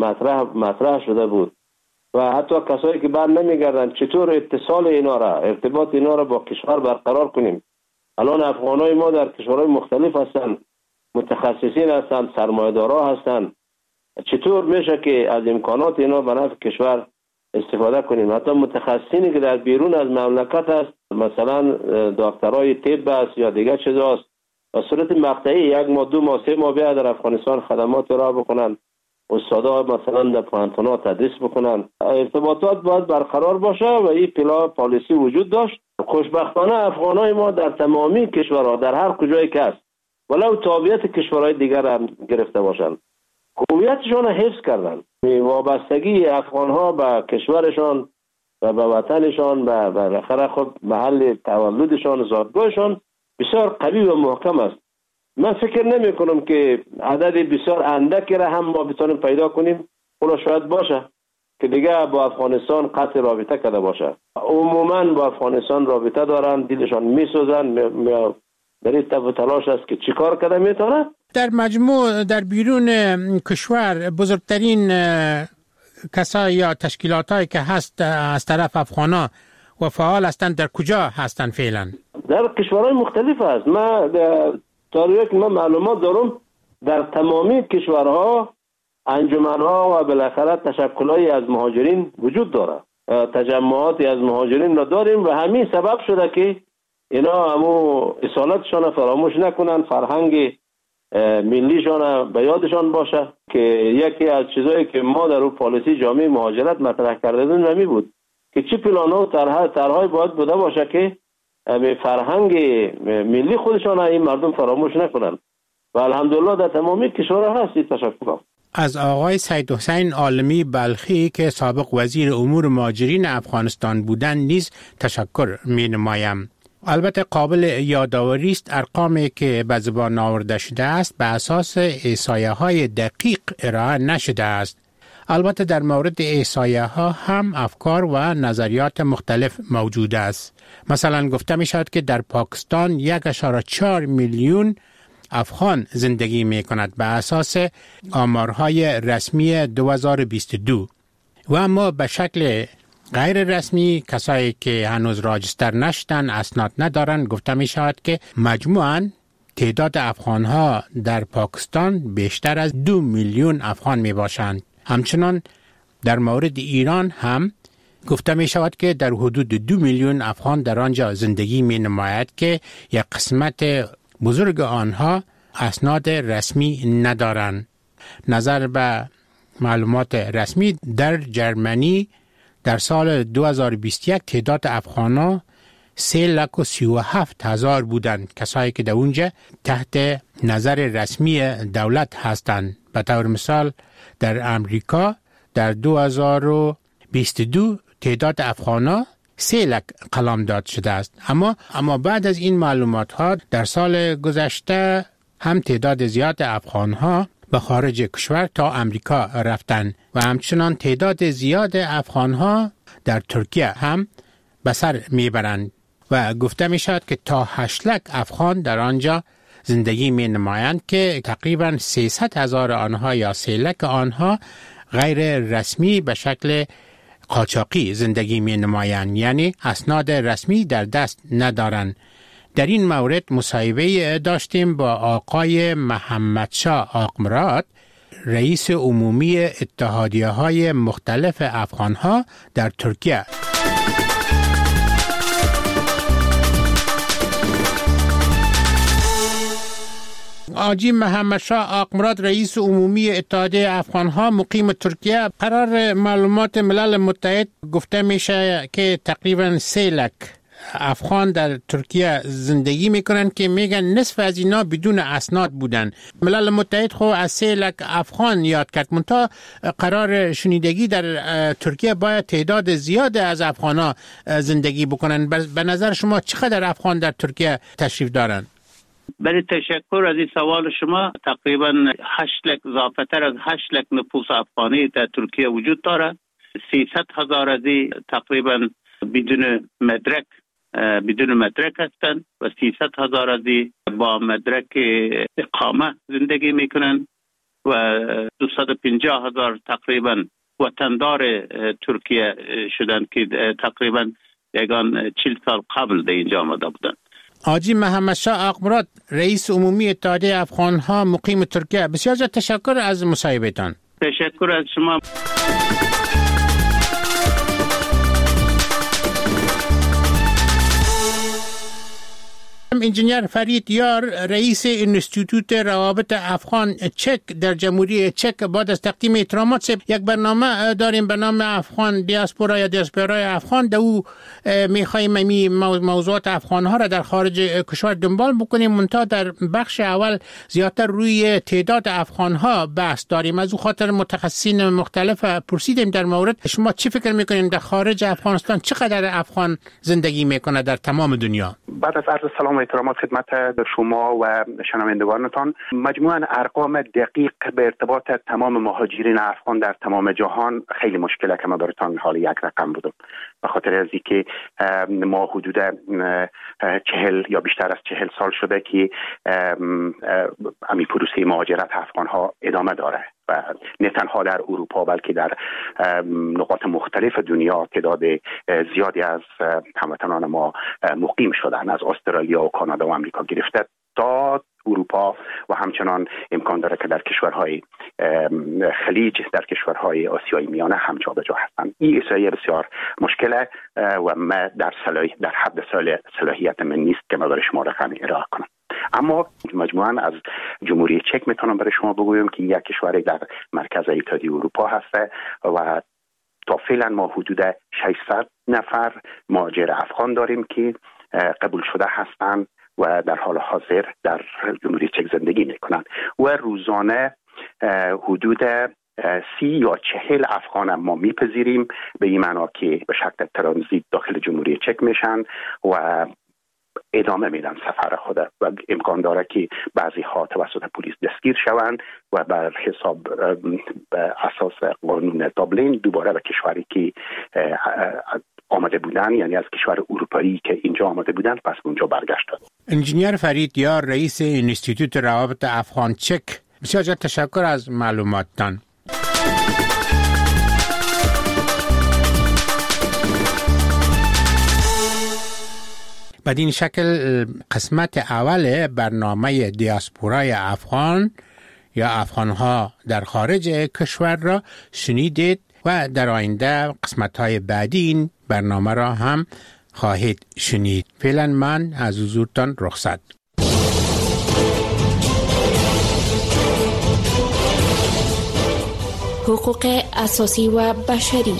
مطرح شده بود. و حتی کسایی که بر نمیگردن چطور اتصال اینا را، ارتباط اینا را با کشور برقرار کنیم. الان افغانای ما در کشورهای مختلف هستن، متخصصین هستند، سرمایه‌دارا هستند، چطور میشه که از امکانات اینا به نفع کشور استفاده کنیم؟ حتی متخصصینی که در بیرون از مملکت است، مثلا دکترای طب است یا دیگر چیزاست، به صورت مقطعی 1 ماه 2 ماه 3 ماه بیاد در افغانستان خدمات را بکنن، استادا مثلا در پانتونات تدریس بکنن. ارتباطات باید برقرار باشه و این پالیسی وجود داشت. خوشبختانه افغانای ما در تمامی کشورها در هر کجایی که است، ولو تابعیت کشورهای دیگر هم گرفته باشند، هویتشان را حفظ کردن. وابستگی افغانها به کشورشان و به وطنشان و بالاخره خب محل تولدشان، زادگاهشان بسیار قوی و محکم است. من فکر نمی کنم که عدد بسیار اندکی را هم ما بتونیم پیدا کنیم. اونا شاید باشه که دیگه با افغانستان قطع رابطه کرده باشه. عموما با افغانستان رابطه دارن، دلشان میسوزن، در این تف و تلاش است که چیکار کرده میتونه. در مجموع در بیرون کشور بزرگترین کسایی یا تشکیلاتایی که هست از طرف افغانا و فعال هستند در کجا هستند فعلا؟ در کشورهای مختلف است. ما طوری که من معلومات دارم در تمامی کشورها انجمنها و بالاخره تشکلایی از مهاجرین وجود داره، تجمعاتی از مهاجرین را داریم و همین سبب شده که اینا همو اصالتشان فراموش نکنن، فرهنگ ملیشان به یادشان باشه که یکی از چیزایی که ما در اون پالیسی جامع مهاجرت مطرح کرده بودیم نمی بود که چی پلان‌ها و طرح‌های باید بوده باشه که به فرهنگ ملی خودشان این مردم فراموش نکنن و الحمدلله در تمامی کشورها هست. تشکر از آقای سید حسین عالمی بلخی که سابق وزیر امور مهاجرین افغانستان بودند نیز تشکر می نمایم. البته قابل یادآوری است ارقامی که به زبان آورده شده است به اساس احصایه‌های دقیق ارائه نشده است. البته در مورد احصایه‌ها هم افکار و نظریات مختلف موجود است. مثلا گفته می شود که در پاکستان 1.4 میلیون افغان زندگی می کند به اساس آمارهای رسمی 2022 و اما به شکل غیر رسمی کسایی که هنوز راجستر نشدن، اسناد ندارن، گفته می شود که مجموعاً تعداد افغان‌ها در پاکستان بیشتر از 2 میلیون افغان می باشند. همچنان در مورد ایران هم گفته می شود که در حدود 2 میلیون افغان در آنجا زندگی می نماید که یک قسمت بزرگ آنها اسناد رسمی ندارند. نظر به معلومات رسمی در جرمنی در سال 2021 تعداد افغان‌ها 337,000 بودند، کسایی که در اونجا تحت نظر رسمی دولت هستند. به طور مثال در امریکا در 2022 تعداد افغان‌ها 3 لک قلمداد شده است. اما بعد از این معلومات ها در سال گذشته هم تعداد زیاد افغان‌ها به خارج کشور تا امریکا رفتند و همچنان تعداد زیاد افغان‌ها در ترکیه هم به سر میبرند و گفته می شود که تا 8 لک افغان در آنجا زندگی می نمایند که تقریبا 300,000 آنها یا 3 لک آنها غیر رسمی به شکل قاچاقی زندگی می نمایند، یعنی اسناد رسمی در دست ندارند. در این مورد مصاحبه داشتیم با آقای محمدشاه آقمراد، رئیس عمومی اتحادیه‌های مختلف افغان‌ها در ترکیه. آجی محمدشاه آقمراد، رئیس عمومی اتحادیه افغان‌ها مقیم ترکیه، قرار معلومات ملل متحد گفته میشه که تقریبا 3 لک افغان در ترکیه زندگی میکنن که میگن نصف از اینا بدون اسناد بودن. ملل متحد خو از 3 لک افغان یاد کرد، منتها قرار شنیدگی در ترکیه باید تعداد زیاد از افغانا زندگی بکنن. به نظر شما چقدر افغان در ترکیه تشریف دارن؟ برای تشکر از این سوال شما. تقریبا 8 لک، اضافتر از 8 لک نفوس افغانی در ترکیه وجود دارد. 300,000 از این تقریبا بدون مدرک هستند و 300,000 از این با مدرک اقامه زندگی میکنند و 250,000 تقریبا وطندار ترکیه شدند که تقریبا 40 سال قبل در اینجا آمده بودند. آجی محمدشاه آقمراد، رئیس عمومی اتحادیه افغان‌ها مقیم ترکیه، بسیار زیاد تشکر از مصاحبه‌تان. تشکر از شما. انجینیر فرید یار، رئیس انستیتوت روابط افغان چک در جمهوری چک، بعد از تقدیم احترامات یک برنامه داریم به نام افغان دیاسپورا یا دیاسپورای افغان. در او میخواییم موضوعات افغان ها را در خارج کشور دنبال بکنیم، منتها در بخش اول زیادتر روی تعداد افغان ها بحث داریم. از او خاطر متخصصین مختلف پرسیدیم در مورد شما چی فکر میکنیم در خارج افغانستان چقدر افغان زندگی میکنه در تمام دنیا؟ بعد از عرض سلام و احترامات خدمت شما و شنوندگانتان، مجموعاً ارقام دقیق به ارتباط تمام مهاجرین افغان در تمام جهان خیلی مشکله که ما براتون حال یک رقم بودم، به خاطر از اینکه ما حدود 40 یا بیشتر از 40 سال شده که امی پروسه مهاجرت افغان ها ادامه داره و نه تنها در اروپا بلکه در نقاط مختلف دنیا تعداد زیادی از هموطنان ما مقیم شدن، از استرالیا و کانادا و آمریکا گرفته تا اروپا و همچنان امکان داره که در کشورهای خلیج، در کشورهای آسیای میانه هم جا به جا هستند. این احصایه بسیار مشکله و ما در حد صلاحیت من نیست که ما برای شما رقم ارائه کنم. اما مجموعاً از جمهوری چک میتونم برای شما بگویم که یک کشور در مرکز اتحادیه اروپا هسته و تا فعلا ما حدود 600 نفر مهاجر افغان داریم که قبول شده هستند و در حال حاضر در جمهوری چک زندگی میکنند و روزانه حدود 30 یا 40 افغان ما میپذیریم، به این معنا که به شکل ترانزیت داخل جمهوری چک میشن و ادامه میدن سفر خود و امکان داره که بعضی ها توسط پلیس دستگیر شوند و بر حساب اساس قانون دابلین دوباره به کشوری که آمده بودن، یعنی از کشور اروپایی که اینجا آمده بودن، پس اونجا برگشتن. انجینیر فرید یار، رئیس انستیتوت روابط افغان چک، بسیار تشکر از معلوماتتان. بدین شکل قسمت اول برنامه دیاسپورای افغان یا افغانها در خارج کشور را شنیدید و در آینده قسمت‌های بعدی این برنامه را هم خواهید شنید. فعلا من از حضورتان رخصت. حقوق اساسی و بشری.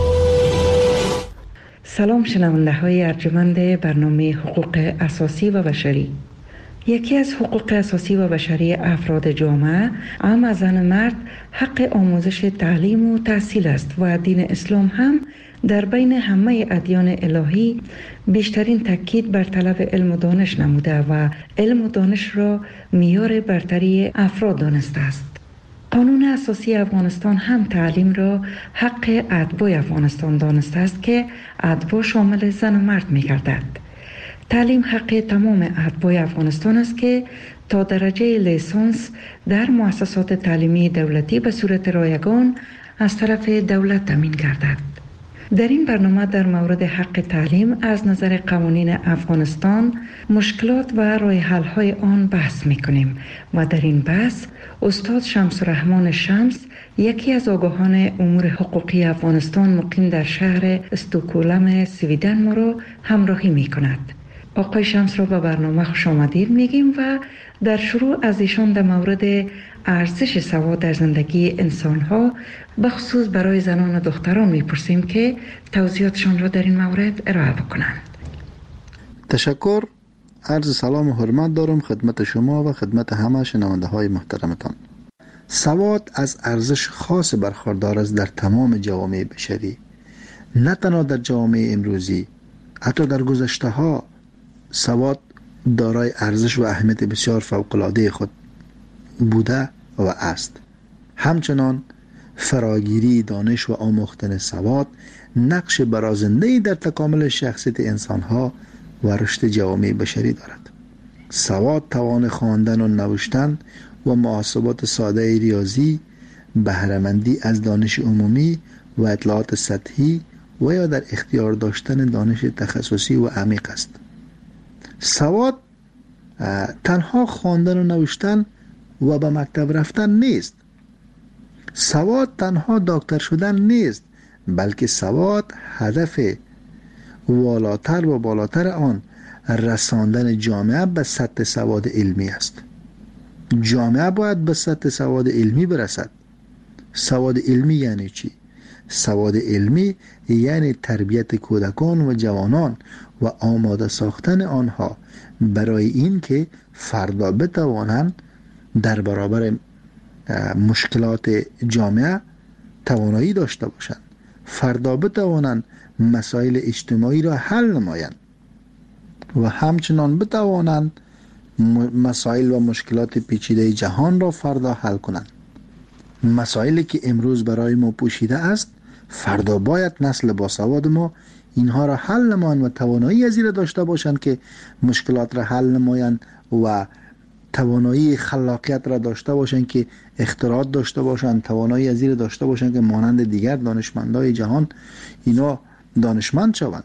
سلام شنونده های ارجمند برنامه حقوق اساسی و بشری. یکی از حقوق اساسی و بشری افراد جامعه هم از زن مرد حق آموزش تعلیم و تحصیل است و دین اسلام هم در بین همه ادیان الهی بیشترین تاکید بر طلب علم و دانش نموده و علم و دانش را معیار برتری افراد دانسته است. قانون اساسی افغانستان هم تعلیم را حق اتباع افغانستان دانسته است که اتباع شامل زن و مرد می گردد. تعلیم حق تمام اتباع افغانستان است که تا درجه لیسانس در مؤسسات تعلیمی دولتی به صورت رایگان از طرف دولت تامین گردد. در این برنامه در مورد حق تعلیم از نظر قوانین افغانستان مشکلات و راه حل های آن بحث می کنیم و در این بحث استاد شمس الرحمن شمس، یکی از آگاهان امور حقوقی افغانستان مقیم در شهر استکهلم سویدن ما را همراهی می کند. آقای شمس را به برنامه خوش آمدید میگیم و در شروع از ایشان در مورد ارزش سواد در زندگی انسان‌ها به خصوص برای زنان و دختران میپرسیم که توضیحاتشان را در این مورد ارائه بکنند. تشکر. عرض سلام و حرمت دارم خدمت شما و خدمت همه شنونده های محترمتان. سواد از ارزش خاص برخوردار است در تمام جوامع بشری، نه تنها در جوامع امروزی، حتی در گذشته ها سواد دارای ارزش و اهمیت بسیار فوق‌العاده خود بوده و است. همچنان فراگیری دانش و آموختن سواد نقش برازنده‌ای در تکامل شخصیت انسان‌ها و رشد جوامع بشری دارد. سواد توان خواندن و نوشتن و محاسبات ساده ریاضی، بهره‌مندی از دانش عمومی و اطلاعات سطحی و یا در اختیار داشتن دانش تخصصی و عمیق است. سواد تنها خواندن و نوشتن و به مکتب رفتن نیست. سواد تنها دکتر شدن نیست، بلکه سواد هدف والاتر و بالاتر آن رساندن جامعه به سطح سواد علمی است. جامعه باید به سطح سواد علمی برسد. سواد علمی یعنی چی؟ سواد علمی یعنی تربیت کودکان و جوانان و آماده ساختن آنها برای این که فردا بتوانند در برابر مشکلات جامعه توانایی داشته باشند، فردا بتوانند مسائل اجتماعی را حل نمایند و همچنان بتوانند مسائل و مشکلات پیچیده جهان را فردا حل کنند. مسائلی که امروز برای ما پوشیده است، فردا باید نسل باسواد ما اینها را حل نمایند و توانایی از این داشته باشند که مشکلات را حل نمایند و توانایی خلاقیت را داشته باشند که اختراعات داشته باشند، توانایی از این داشته باشند که مانند دیگر دانشمندای جهان اینا دانشمند شوند.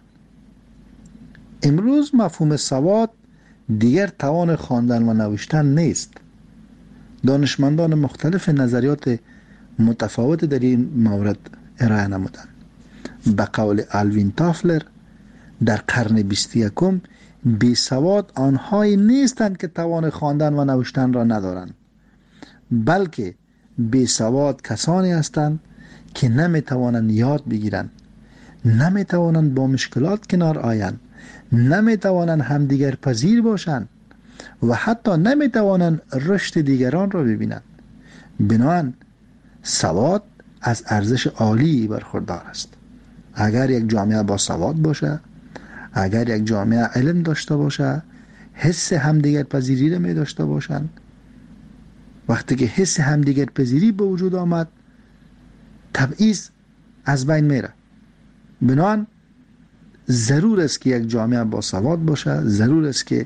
امروز مفهوم سواد دیگر توان خواندن و نوشتن نیست. دانشمندان مختلف نظریات متفاوت در این مورد ارائه نمودند. به قول آلوین تافلر در قرن 21 بی سواد آنهایی نیستند که توان خواندن و نوشتن را ندارند، بلکه بی سواد کسانی هستند که نمیتوانند یاد بگیرند، نمیتوانند با مشکلات کنار آیند، نمیتوانند همدیگر پذیر باشند و حتی نمیتوانند رشد دیگران را ببینند. بنابراین سواد از ارزش عالی برخوردار است. اگر یک جامعه با سواد باشه، اگر یک جامعه علم داشته باشه، حس همدیگر پذیری را می داشته باشند، وقتی که حس همدیگر پذیری به وجود آمد، تبعیض از بین میره. بنابراین ضرور است که یک جامعه با سواد باشه، ضرور است که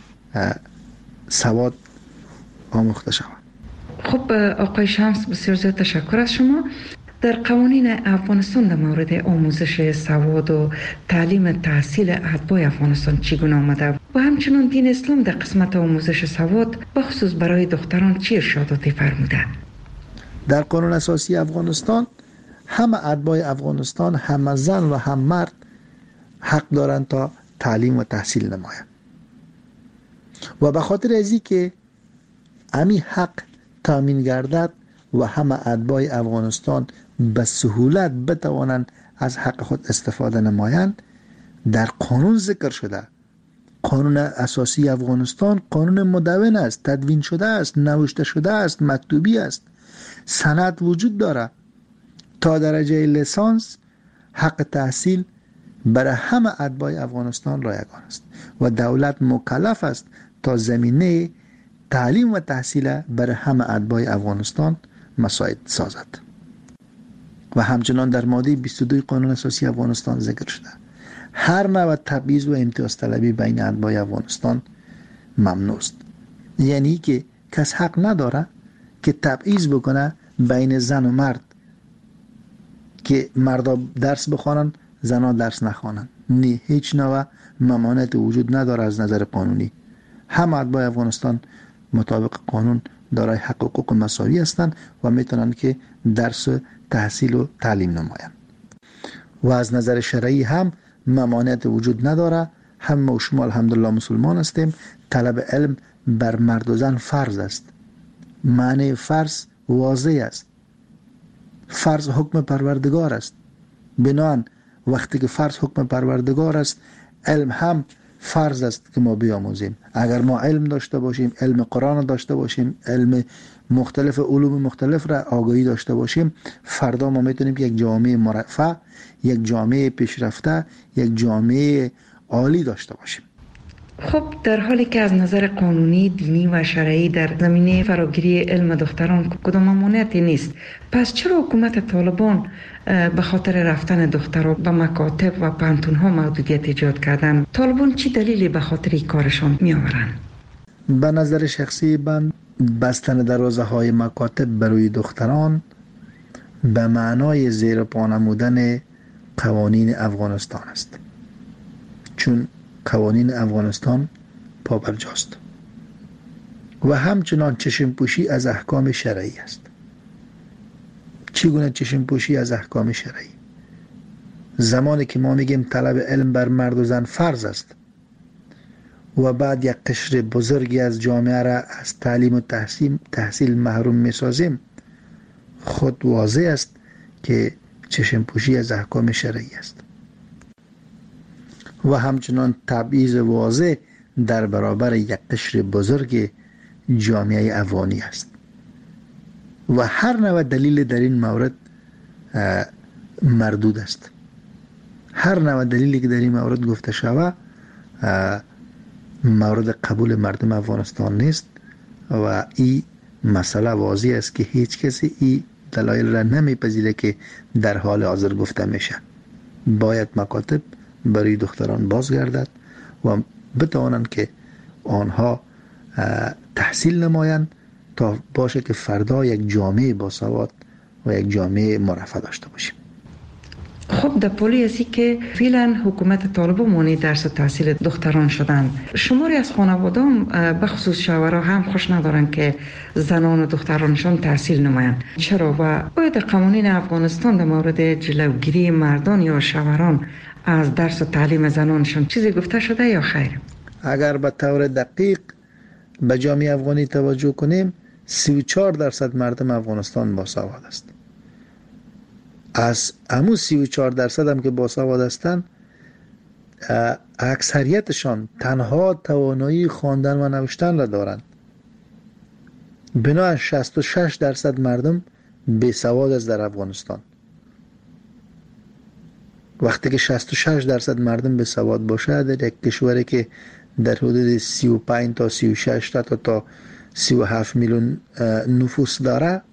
سواد آموخته شود. خب آقای شمس، بسیار زیاد تشکر از شما. در قوانین افغانستان در مورد آموزش سواد و تعلیم تحصیل اتباع افغانستان چگونه آمده و همچنان دین اسلام در قسمت آموزش سواد بخصوص برای دختران چه ارشاداتی فرموده؟ در قانون اساسی افغانستان همه اتباع افغانستان، هم زن و هم مرد حق دارند تا تعلیم و تحصیل نمایند و به خاطر ازی که امی حق تامین گردد و همه اتباع افغانستان به سهولت بتوانند از حق خود استفاده نمایند، در قانون ذکر شده. قانون اساسی افغانستان قانون مدون است، تدوین شده است، نوشته شده است، مکتوبی است، سند وجود داره. تا درجه لیسانس حق تحصیل برای همه اتباع افغانستان رایگان است و دولت مکلف است تا زمینه تعلیم و تحصیل برای همه اتباع افغانستان مساعد سازد. و همچنان در ماده 22 قانون اساسی افغانستان ذکر شده هر نوع تبعیض و امتیاز طلبی بین اتباع افغانستان ممنوع است. یعنی که کس حق نداره که تبعیض بکنه بین زن و مرد، که مردا درس بخوانن زنها درس نخوانن. نه، هیچ نوع ممانعت وجود نداره از نظر قانونی. همه اتباع افغانستان مطابق قانون دارای حق و حقوق مساوی هستند و میتونن که درس تحصیل و تعلیم نمایند. و از نظر شرعی هم ممانعت وجود نداره. هم و شما الحمدلله مسلمان هستیم. طلب علم بر مرد و زن فرض است. معنی فرض واضح است. فرض حکم پروردگار است. بنابراین وقتی که فرض حکم پروردگار است، علم هم فرض است که ما بیاموزیم. اگر ما علم داشته باشیم، علم قرآن داشته باشیم، علم مختلف علوم مختلف را آگاهی داشته باشیم، فردا ما میتونیم یک جامعه مرفه، یک جامعه پیشرفته، یک جامعه عالی داشته باشیم. خب در حالی که از نظر قانونی، دینی و شرعی در زمینه فراگیری علم دختران کدام ممانعتی نیست، پس چرا حکومت طالبان به خاطر رفتن دختران به مکاتب و پانتون‌ها محدودیت ایجاد کردن؟ طالبان چی دلیلی به خاطر این کارشان می آورند؟ به نظر شخصی من بستن دروازه های مکاتب برای دختران به معنای زیر پا نمودن قوانین افغانستان است، چون قوانین افغانستان پابرجاست و همچنان چشم پوشی از احکام شرعی است. چگونه چشم پوشی از احکام شرعی؟ زمانی که ما میگیم طلب علم بر مرد و زن فرض است و بعد یک قشر بزرگی از جامعه را از تعلیم و تحصیل محروم میسازیم، خود واضح است که چشم پوشی از احکام شرعی است و همچنان تبعیض واضح در برابر یک قشر بزرگ جامعه افغانی است و هر نوع دلیل در این مورد مردود است. هر نوع دلیلی که در این مورد گفته شود مورد قبول مردم افغانستان نیست و این مسئله واضح است که هیچ کسی این دلایل را نمیپذیره که در حال حاضر گفته میشه. باید مکاتب برای دختران بازگردد و بتوانند که آنها تحصیل نمایند تا باشه که فردا یک جامعه باسواد و یک جامعه مرفه داشته باشیم. خب در پولی ازی که فعلا حکومت طالبان مانع درس و تحصیل دختران شدن، شماری از خانوادان به خصوص شوهرها هم خوش ندارن که زنان و دخترانشان تحصیل نمایند. چرا؟ و باید قوانین افغانستان در مورد جلوگیری مردان یا شوهران از درس و تعلیم زنانشان چیزی گفته شده یا خیر؟ اگر به طور دقیق به جامعه افغانی توجه کنیم، 34% مردم افغانستان باسواد است. از همون 34% هم که باسواد هستند، اکثریتشان تنها توانایی خواندن و نوشتن را دارند. بنابراین 66% مردم بیسواد است در افغانستان. وقتی که 66% مردم بیسواد باشه در یک کشوری که در حدود 35 تا 36 تا 37 میلیون نفوس داره،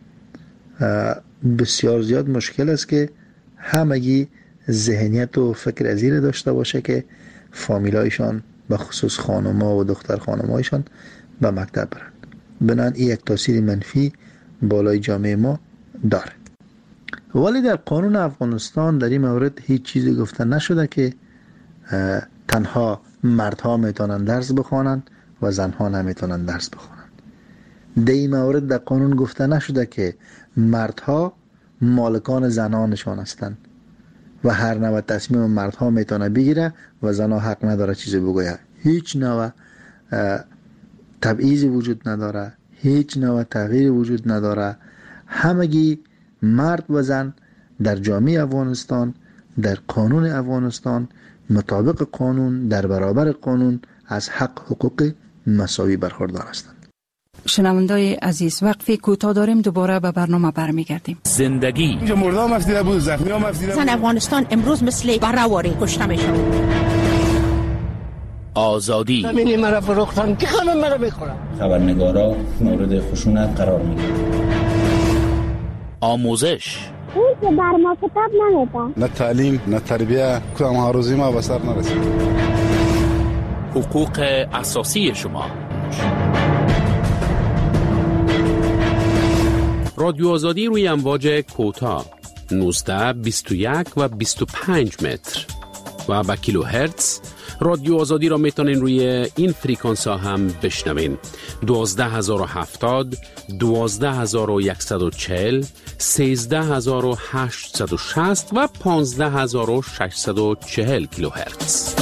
بسیار زیاد مشکل است که همگی ذهنیت و فکر ازیر داشته باشه که فامیلایشان به خصوص خانم‌ها و دختر خانم‌هایشان به مکتب برند. بنابراین این یک تاثیر منفی بالای جامعه ما داره ولی در قانون افغانستان در این مورد هیچ چیزی گفته نشده که تنها مردها میتونن درس بخوانند و زنها نمیتونن درس بخوانند. در این مورد در قانون گفته نشده که مردها مالکان زنانشان هستند و هر نوع تصمیم مردها میتونه بگیره و زنها حق نداره چیزی بگوید. هیچ نوع تبعیضی وجود نداره، هیچ نوع تغییری وجود نداره. همگی مرد و زن در جامعه افغانستان، در قانون افغانستان، مطابق قانون، در برابر قانون از حق حقوق مساوی برخوردار هستند. شنوندای عزیز، وقفه کوتاه داریم، دوباره به برنامه برمیگردیم. زندگی اینجا مردم افسیده بود، زخمی هم افسیده بود. زن افغانستان امروز مثل برهواری کشته میشن. آزادی زمین مرا فروختن، که خانم مرا میخورن. خبرنگارا مورد خشونت قرار میگیرن. آموزش اون که بر ما کتاب نمیده. نه تعلیم، نه تربیه، کدام ها روزی ما به سر نرسید. حقوق اساسی شما. رادیو آزادی روی امواج کوتاه 19 21 و 25 متر و با کیلو هرتز. رادیو آزادی را میتونین روی این فریکانس ها هم بشنوین. 12070 12140 13860 و 15640 کیلو هرتز.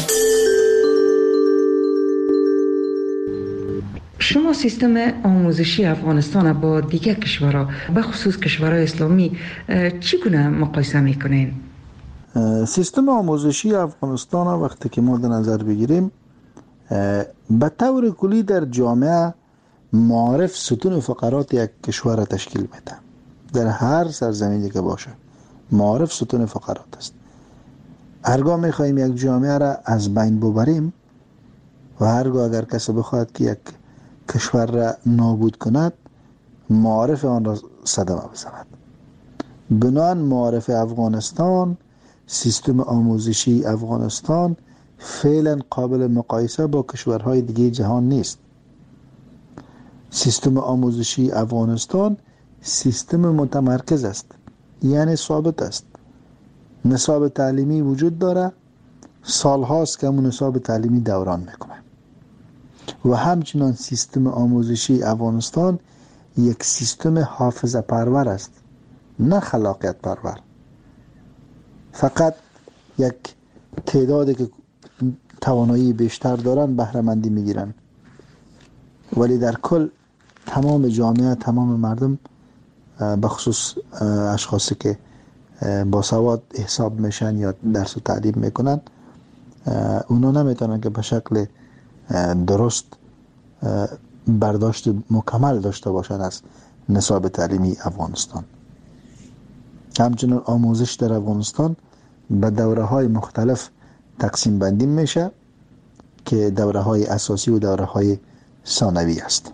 شما سیستم آموزشی افغانستان با دیگر کشورها، به خصوص کشورهای اسلامی، چگونه مقایسه میکنین؟ سیستم آموزشی افغانستان وقتی که ما در نظر بگیریم، به طور کلی در جامعه معارف ستون فقرات یک کشور را تشکیل میده. در هر سرزمینی که باشه معارف ستون فقرات است. هرگاه میخواهیم یک جامعه را از بین ببریم و هرگاه اگر کسی بخواهد که یک کشور را نابود کند، معارف آن را صدمه بزند. بنابراین معارف افغانستان، سیستم آموزشی افغانستان فعلا قابل مقایسه با کشورهای دیگه جهان نیست. سیستم آموزشی افغانستان سیستم متمرکز است، یعنی ثابت است. نصاب تعلیمی وجود داره، سالهاست که همون نصاب تعلیمی دوران میکنه. و همچنان سیستم آموزشی افغانستان یک سیستم حافظه پرور است، نه خلاقیت پرور. فقط یک تعدادی که توانایی بیشتر دارن بهره مندی میگیرن، ولی در کل تمام جامعه، تمام مردم، بخصوص اشخاصی که با سواد حساب میشن یا درس و تعلیم میکنن، اونا نمیتونن که به شکل درست برداشت مکمل داشته باشن از نصاب تعلیمی افغانستان. همچنین آموزش در افغانستان به دوره های مختلف تقسیم بندی میشه که دوره های اساسی و دوره های ثانوی است.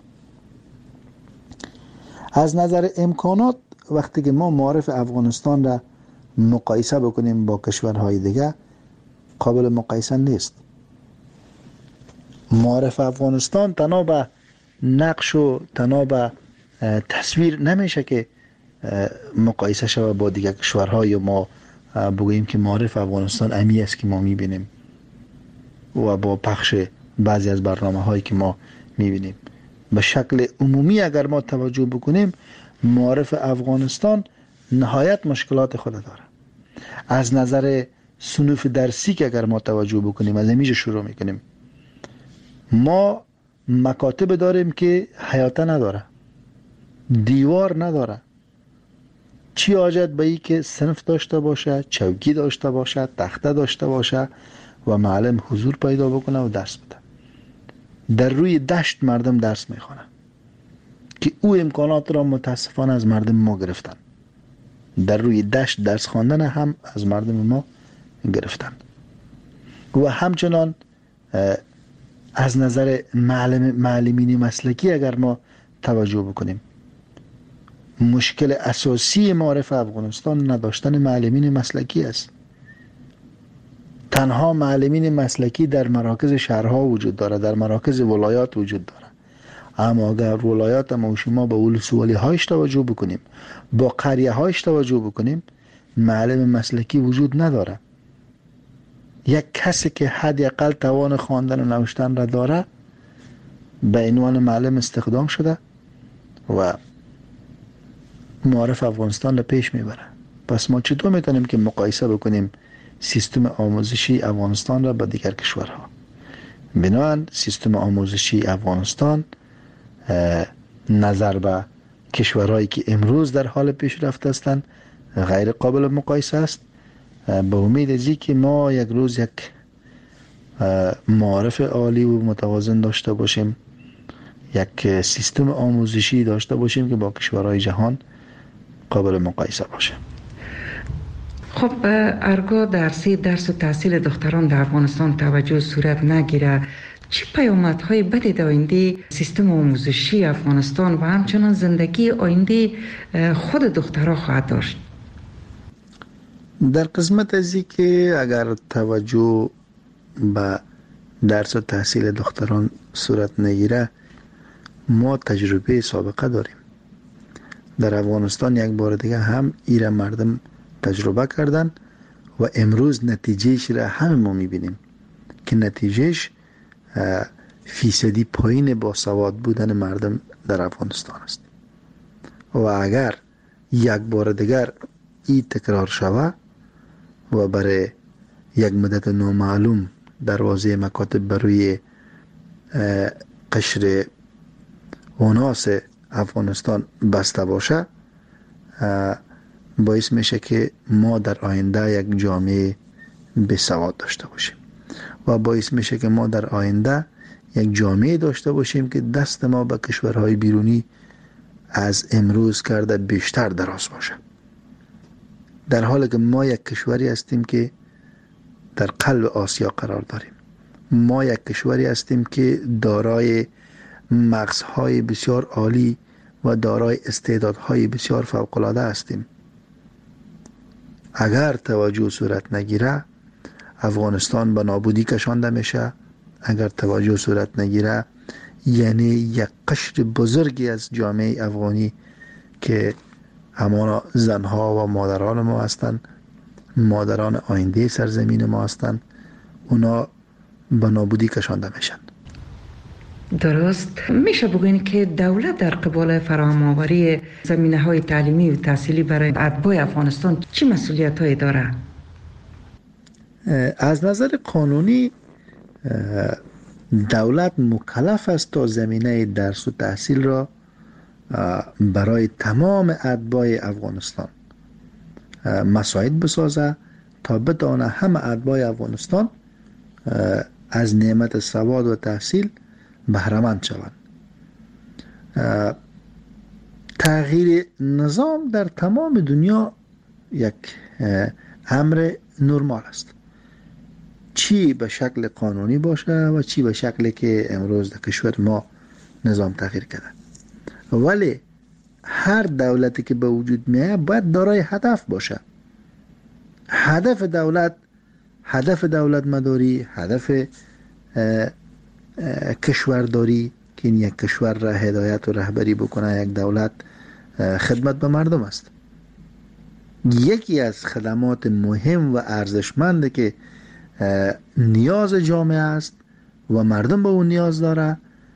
از نظر امکانات وقتی که ما معارف افغانستان را مقایسه بکنیم با کشورهای دیگه، قابل مقایسه نیست. معارف افغانستان تنها به نقش و تنها به تصویر نمیشه که مقایسه شود با دیگر کشورها، یا ما بگوییم که معارف افغانستان امی است که ما میبینیم و با پخش بعضی از برنامه هایی که ما میبینیم. به شکل عمومی اگر ما توجه بکنیم، معارف افغانستان نهایت مشکلات خود داره. از نظر صنوف درسی که اگر ما توجه بکنیم، از اینجا شروع میکنیم. ما مکاتب داریم که حیاته نداره، دیوار نداره. چی حاجت به این که صنف داشته باشه، چوکی داشته باشه، تخته داشته باشه و معلم حضور پیدا بکنه و درس بده. در روی دشت مردم درس میخوانن که او امکانات را متاسفانه از مردم ما گرفتن. در روی دشت درس خواندن هم از مردم ما گرفتن. و همچنان از نظر معلمین مسلکی اگر ما توجه بکنیم، مشکل اساسی معارف افغانستان نداشتن معلمین مسلکی است. تنها معلمین مسلکی در مراکز شهرها وجود داره، در مراکز ولایات وجود داره. اما اگر ولایات ما و شما با ولسوالی هایش توجه بکنیم، با قریه هایش توجه بکنیم، معلم مسلکی وجود نداره. یک کسی که حداقل توان خواندن و نوشتن را داره به عنوان معلم استخدام شده و معارف افغانستان را پیش میبره. پس ما چطور میتونیم که مقایسه بکنیم سیستم آموزشی افغانستان را با دیگر کشورها؟ بنابراین سیستم آموزشی افغانستان نظر به کشورهایی که امروز در حال پیشرفت هستند غیر قابل مقایسه است. به امید از که ما یک روز یک معارف عالی و متوازن داشته باشیم، یک سیستم آموزشی داشته باشیم که با کشورهای جهان قابل مقایسه باشه. خب ارگاه درس و تحصیل دختران در افغانستان توجه صورت نگیره، چه پیامدهای بدی در آینده سیستم آموزشی افغانستان و همچنان زندگی آینده خود دخترها خواهد داشت؟ در قسمت از این که اگر توجه به درس و تحصیل دختران صورت نگیره، ما تجربه سابقه داریم. در افغانستان یک بار دیگه هم ایره مردم تجربه کردن و امروز نتیجهش را همه ما میبینیم که نتیجهش فیصدی پایین با سواد بودن مردم در افغانستان است. و اگر یک بار دیگر این تکرار شود و برای یک مدت نامعلوم دروازه مکاتب بروی قشر اوناس افغانستان بسته باشه، باعث میشه که ما در آینده یک جامعه بسواد داشته باشیم و باعث میشه که ما در آینده یک جامعه داشته باشیم که دست ما به کشورهای بیرونی از امروز کرده بیشتر دراز باشه، در حالی که ما یک کشوری هستیم که در قلب آسیا قرار داریم. ما یک کشوری هستیم که دارای مغزهای بسیار عالی و دارای استعدادهای بسیار فوق‌العاده هستیم. اگر توجه صورت نگیره افغانستان به نابودی کشانده میشه. اگر توجه صورت نگیره یعنی یک قشر بزرگی از جامعه افغانی که همانا زنها و مادران ما هستند، مادران آینده سرزمین ما هستند، اونا به نابودی کشانده میشن. درست. میشه بگوین که دولت در قبال فراهم‌آوری زمینه‌های تعلیمی و تحصیلی برای اتباع افغانستان چه مسئولیت‌هایی داره؟ از نظر قانونی دولت مکلف است تا زمینه درس و تحصیل را برای تمام اتباع افغانستان مساعد بسازه تا بتوانه همه اتباع افغانستان از نعمت سواد و تحصیل بهره‌مند شوند. تغییر نظام در تمام دنیا یک امر نرمال است، چی به شکل قانونی باشه و چی به شکلی که امروز در کشور ما نظام تغییر کرده. ولی هر دولتی که به وجود میاد باید دارای هدف باشه. هدف دولت مداری، هدف کشورداری که این یک کشور را هدایت و رهبری بکنه، یک دولت خدمت به مردم است. یکی از خدمات مهم و ارزشمند که نیاز جامعه است و مردم به اون نیاز داره،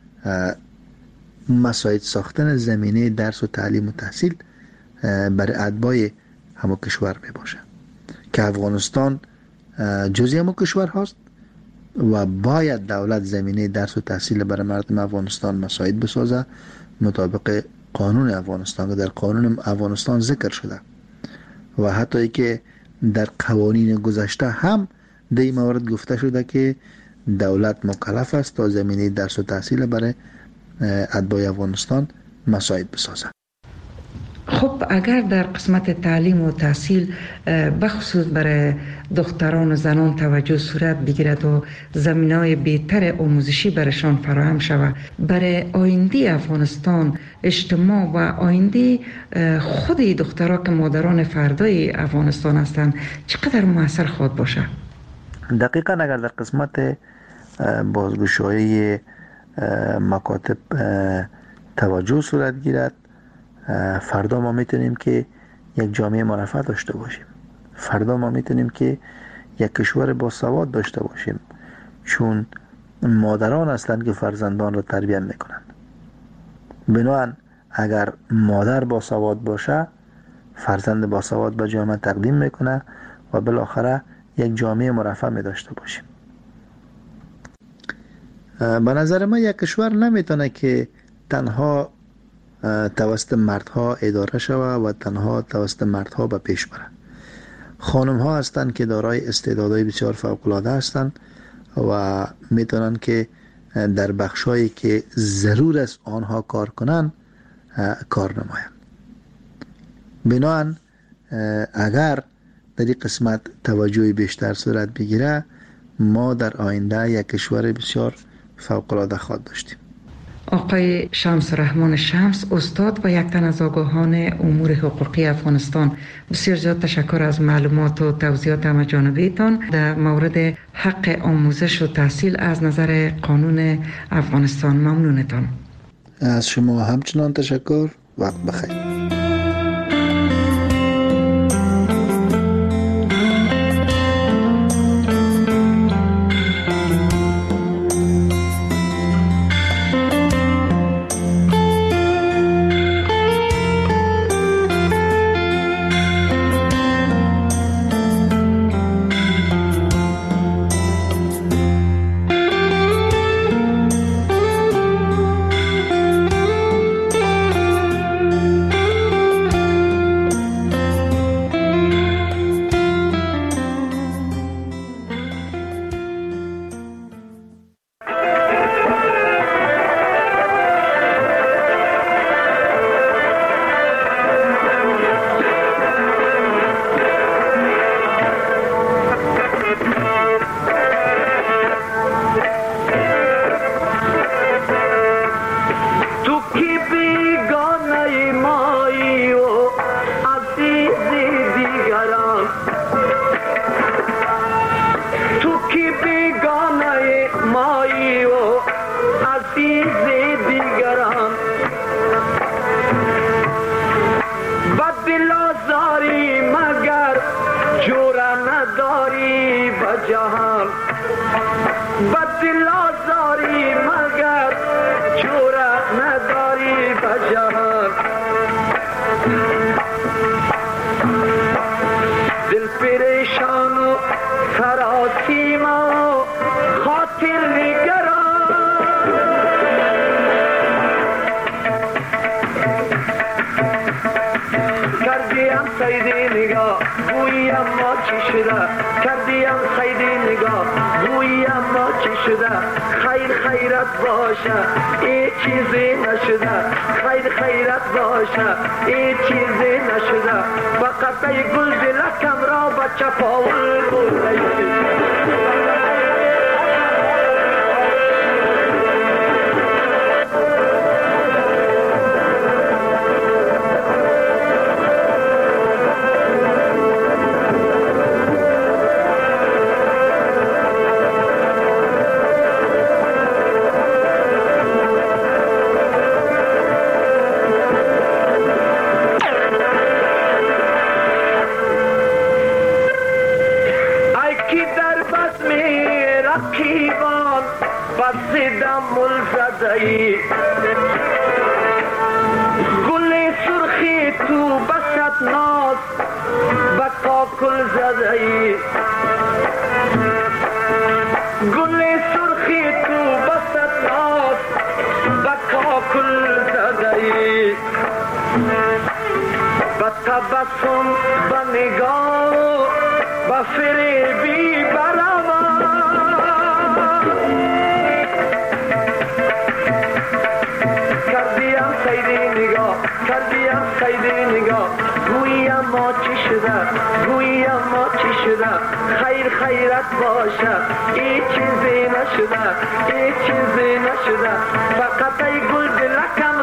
مساعد ساختن زمینه درس و تعلیم و تحصیل برای اتباع همه کشور می باشه که افغانستان جزئی همه کشور هست و باید دولت زمینه درس و تحصیل برای مردم افغانستان مساعد بسازه مطابق قانون افغانستان که در قانون افغانستان ذکر شده و حتی ای که در قوانین گذشته هم در این مورد گفته شده که دولت مکلف است تا زمینه درس و تحصیل برای اتباع افغانستان مساعد بسازه. خب اگر در قسمت تعلیم و تحصیل بخصوص برای دختران و زنان توجه صورت بگیرد و زمینه‌های بهتر آموزشی برایشان فراهم شود، برای آینده افغانستان، اجتماع و آینده خود دخترها که مادران فردای افغانستان هستند چقدر مؤثر خواهد باشه؟ دقیقاً اگر در قسمت بازگشایی مکاتب توجه صورت گیرد، فردا ما میتونیم که یک جامعه مرفه داشته باشیم. فردا ما میتونیم که یک کشور با سواد داشته باشیم، چون مادران هستند که فرزندان را تربیت میکنند. بنابراین اگر مادر با سواد باشه، فرزند با سواد به جامعه تقدیم میکنه و بالاخره یک جامعه مرفه می داشته باشیم. به نظر من یک کشور نمیتونه که تنها توسط مردها اداره شود و تنها توسط مردها به پیش بره. خانم ها هستند که دارای استعدادهای بسیار فوق العاده هستند و میتونن که در بخشایی که ضرور است آنها کار کنن کار نمایند. بنابراین اگر در این قسمت توجه بیشتر صورت بگیره، ما در آینده یک کشور بسیار فوق العاده خواهد داشتیم. آقای شمس رحمان شمس، استاد و یک تن از آگاهان امور حقوقی افغانستان، بسیار زیاد تشکر از معلومات و توضیحات همه‌جانبه‌تان در مورد حق آموزش و تحصیل از نظر قانون افغانستان. ممنونتان. از شما همچنان تشکر. وقت بخیر. فقط ای گل دلکم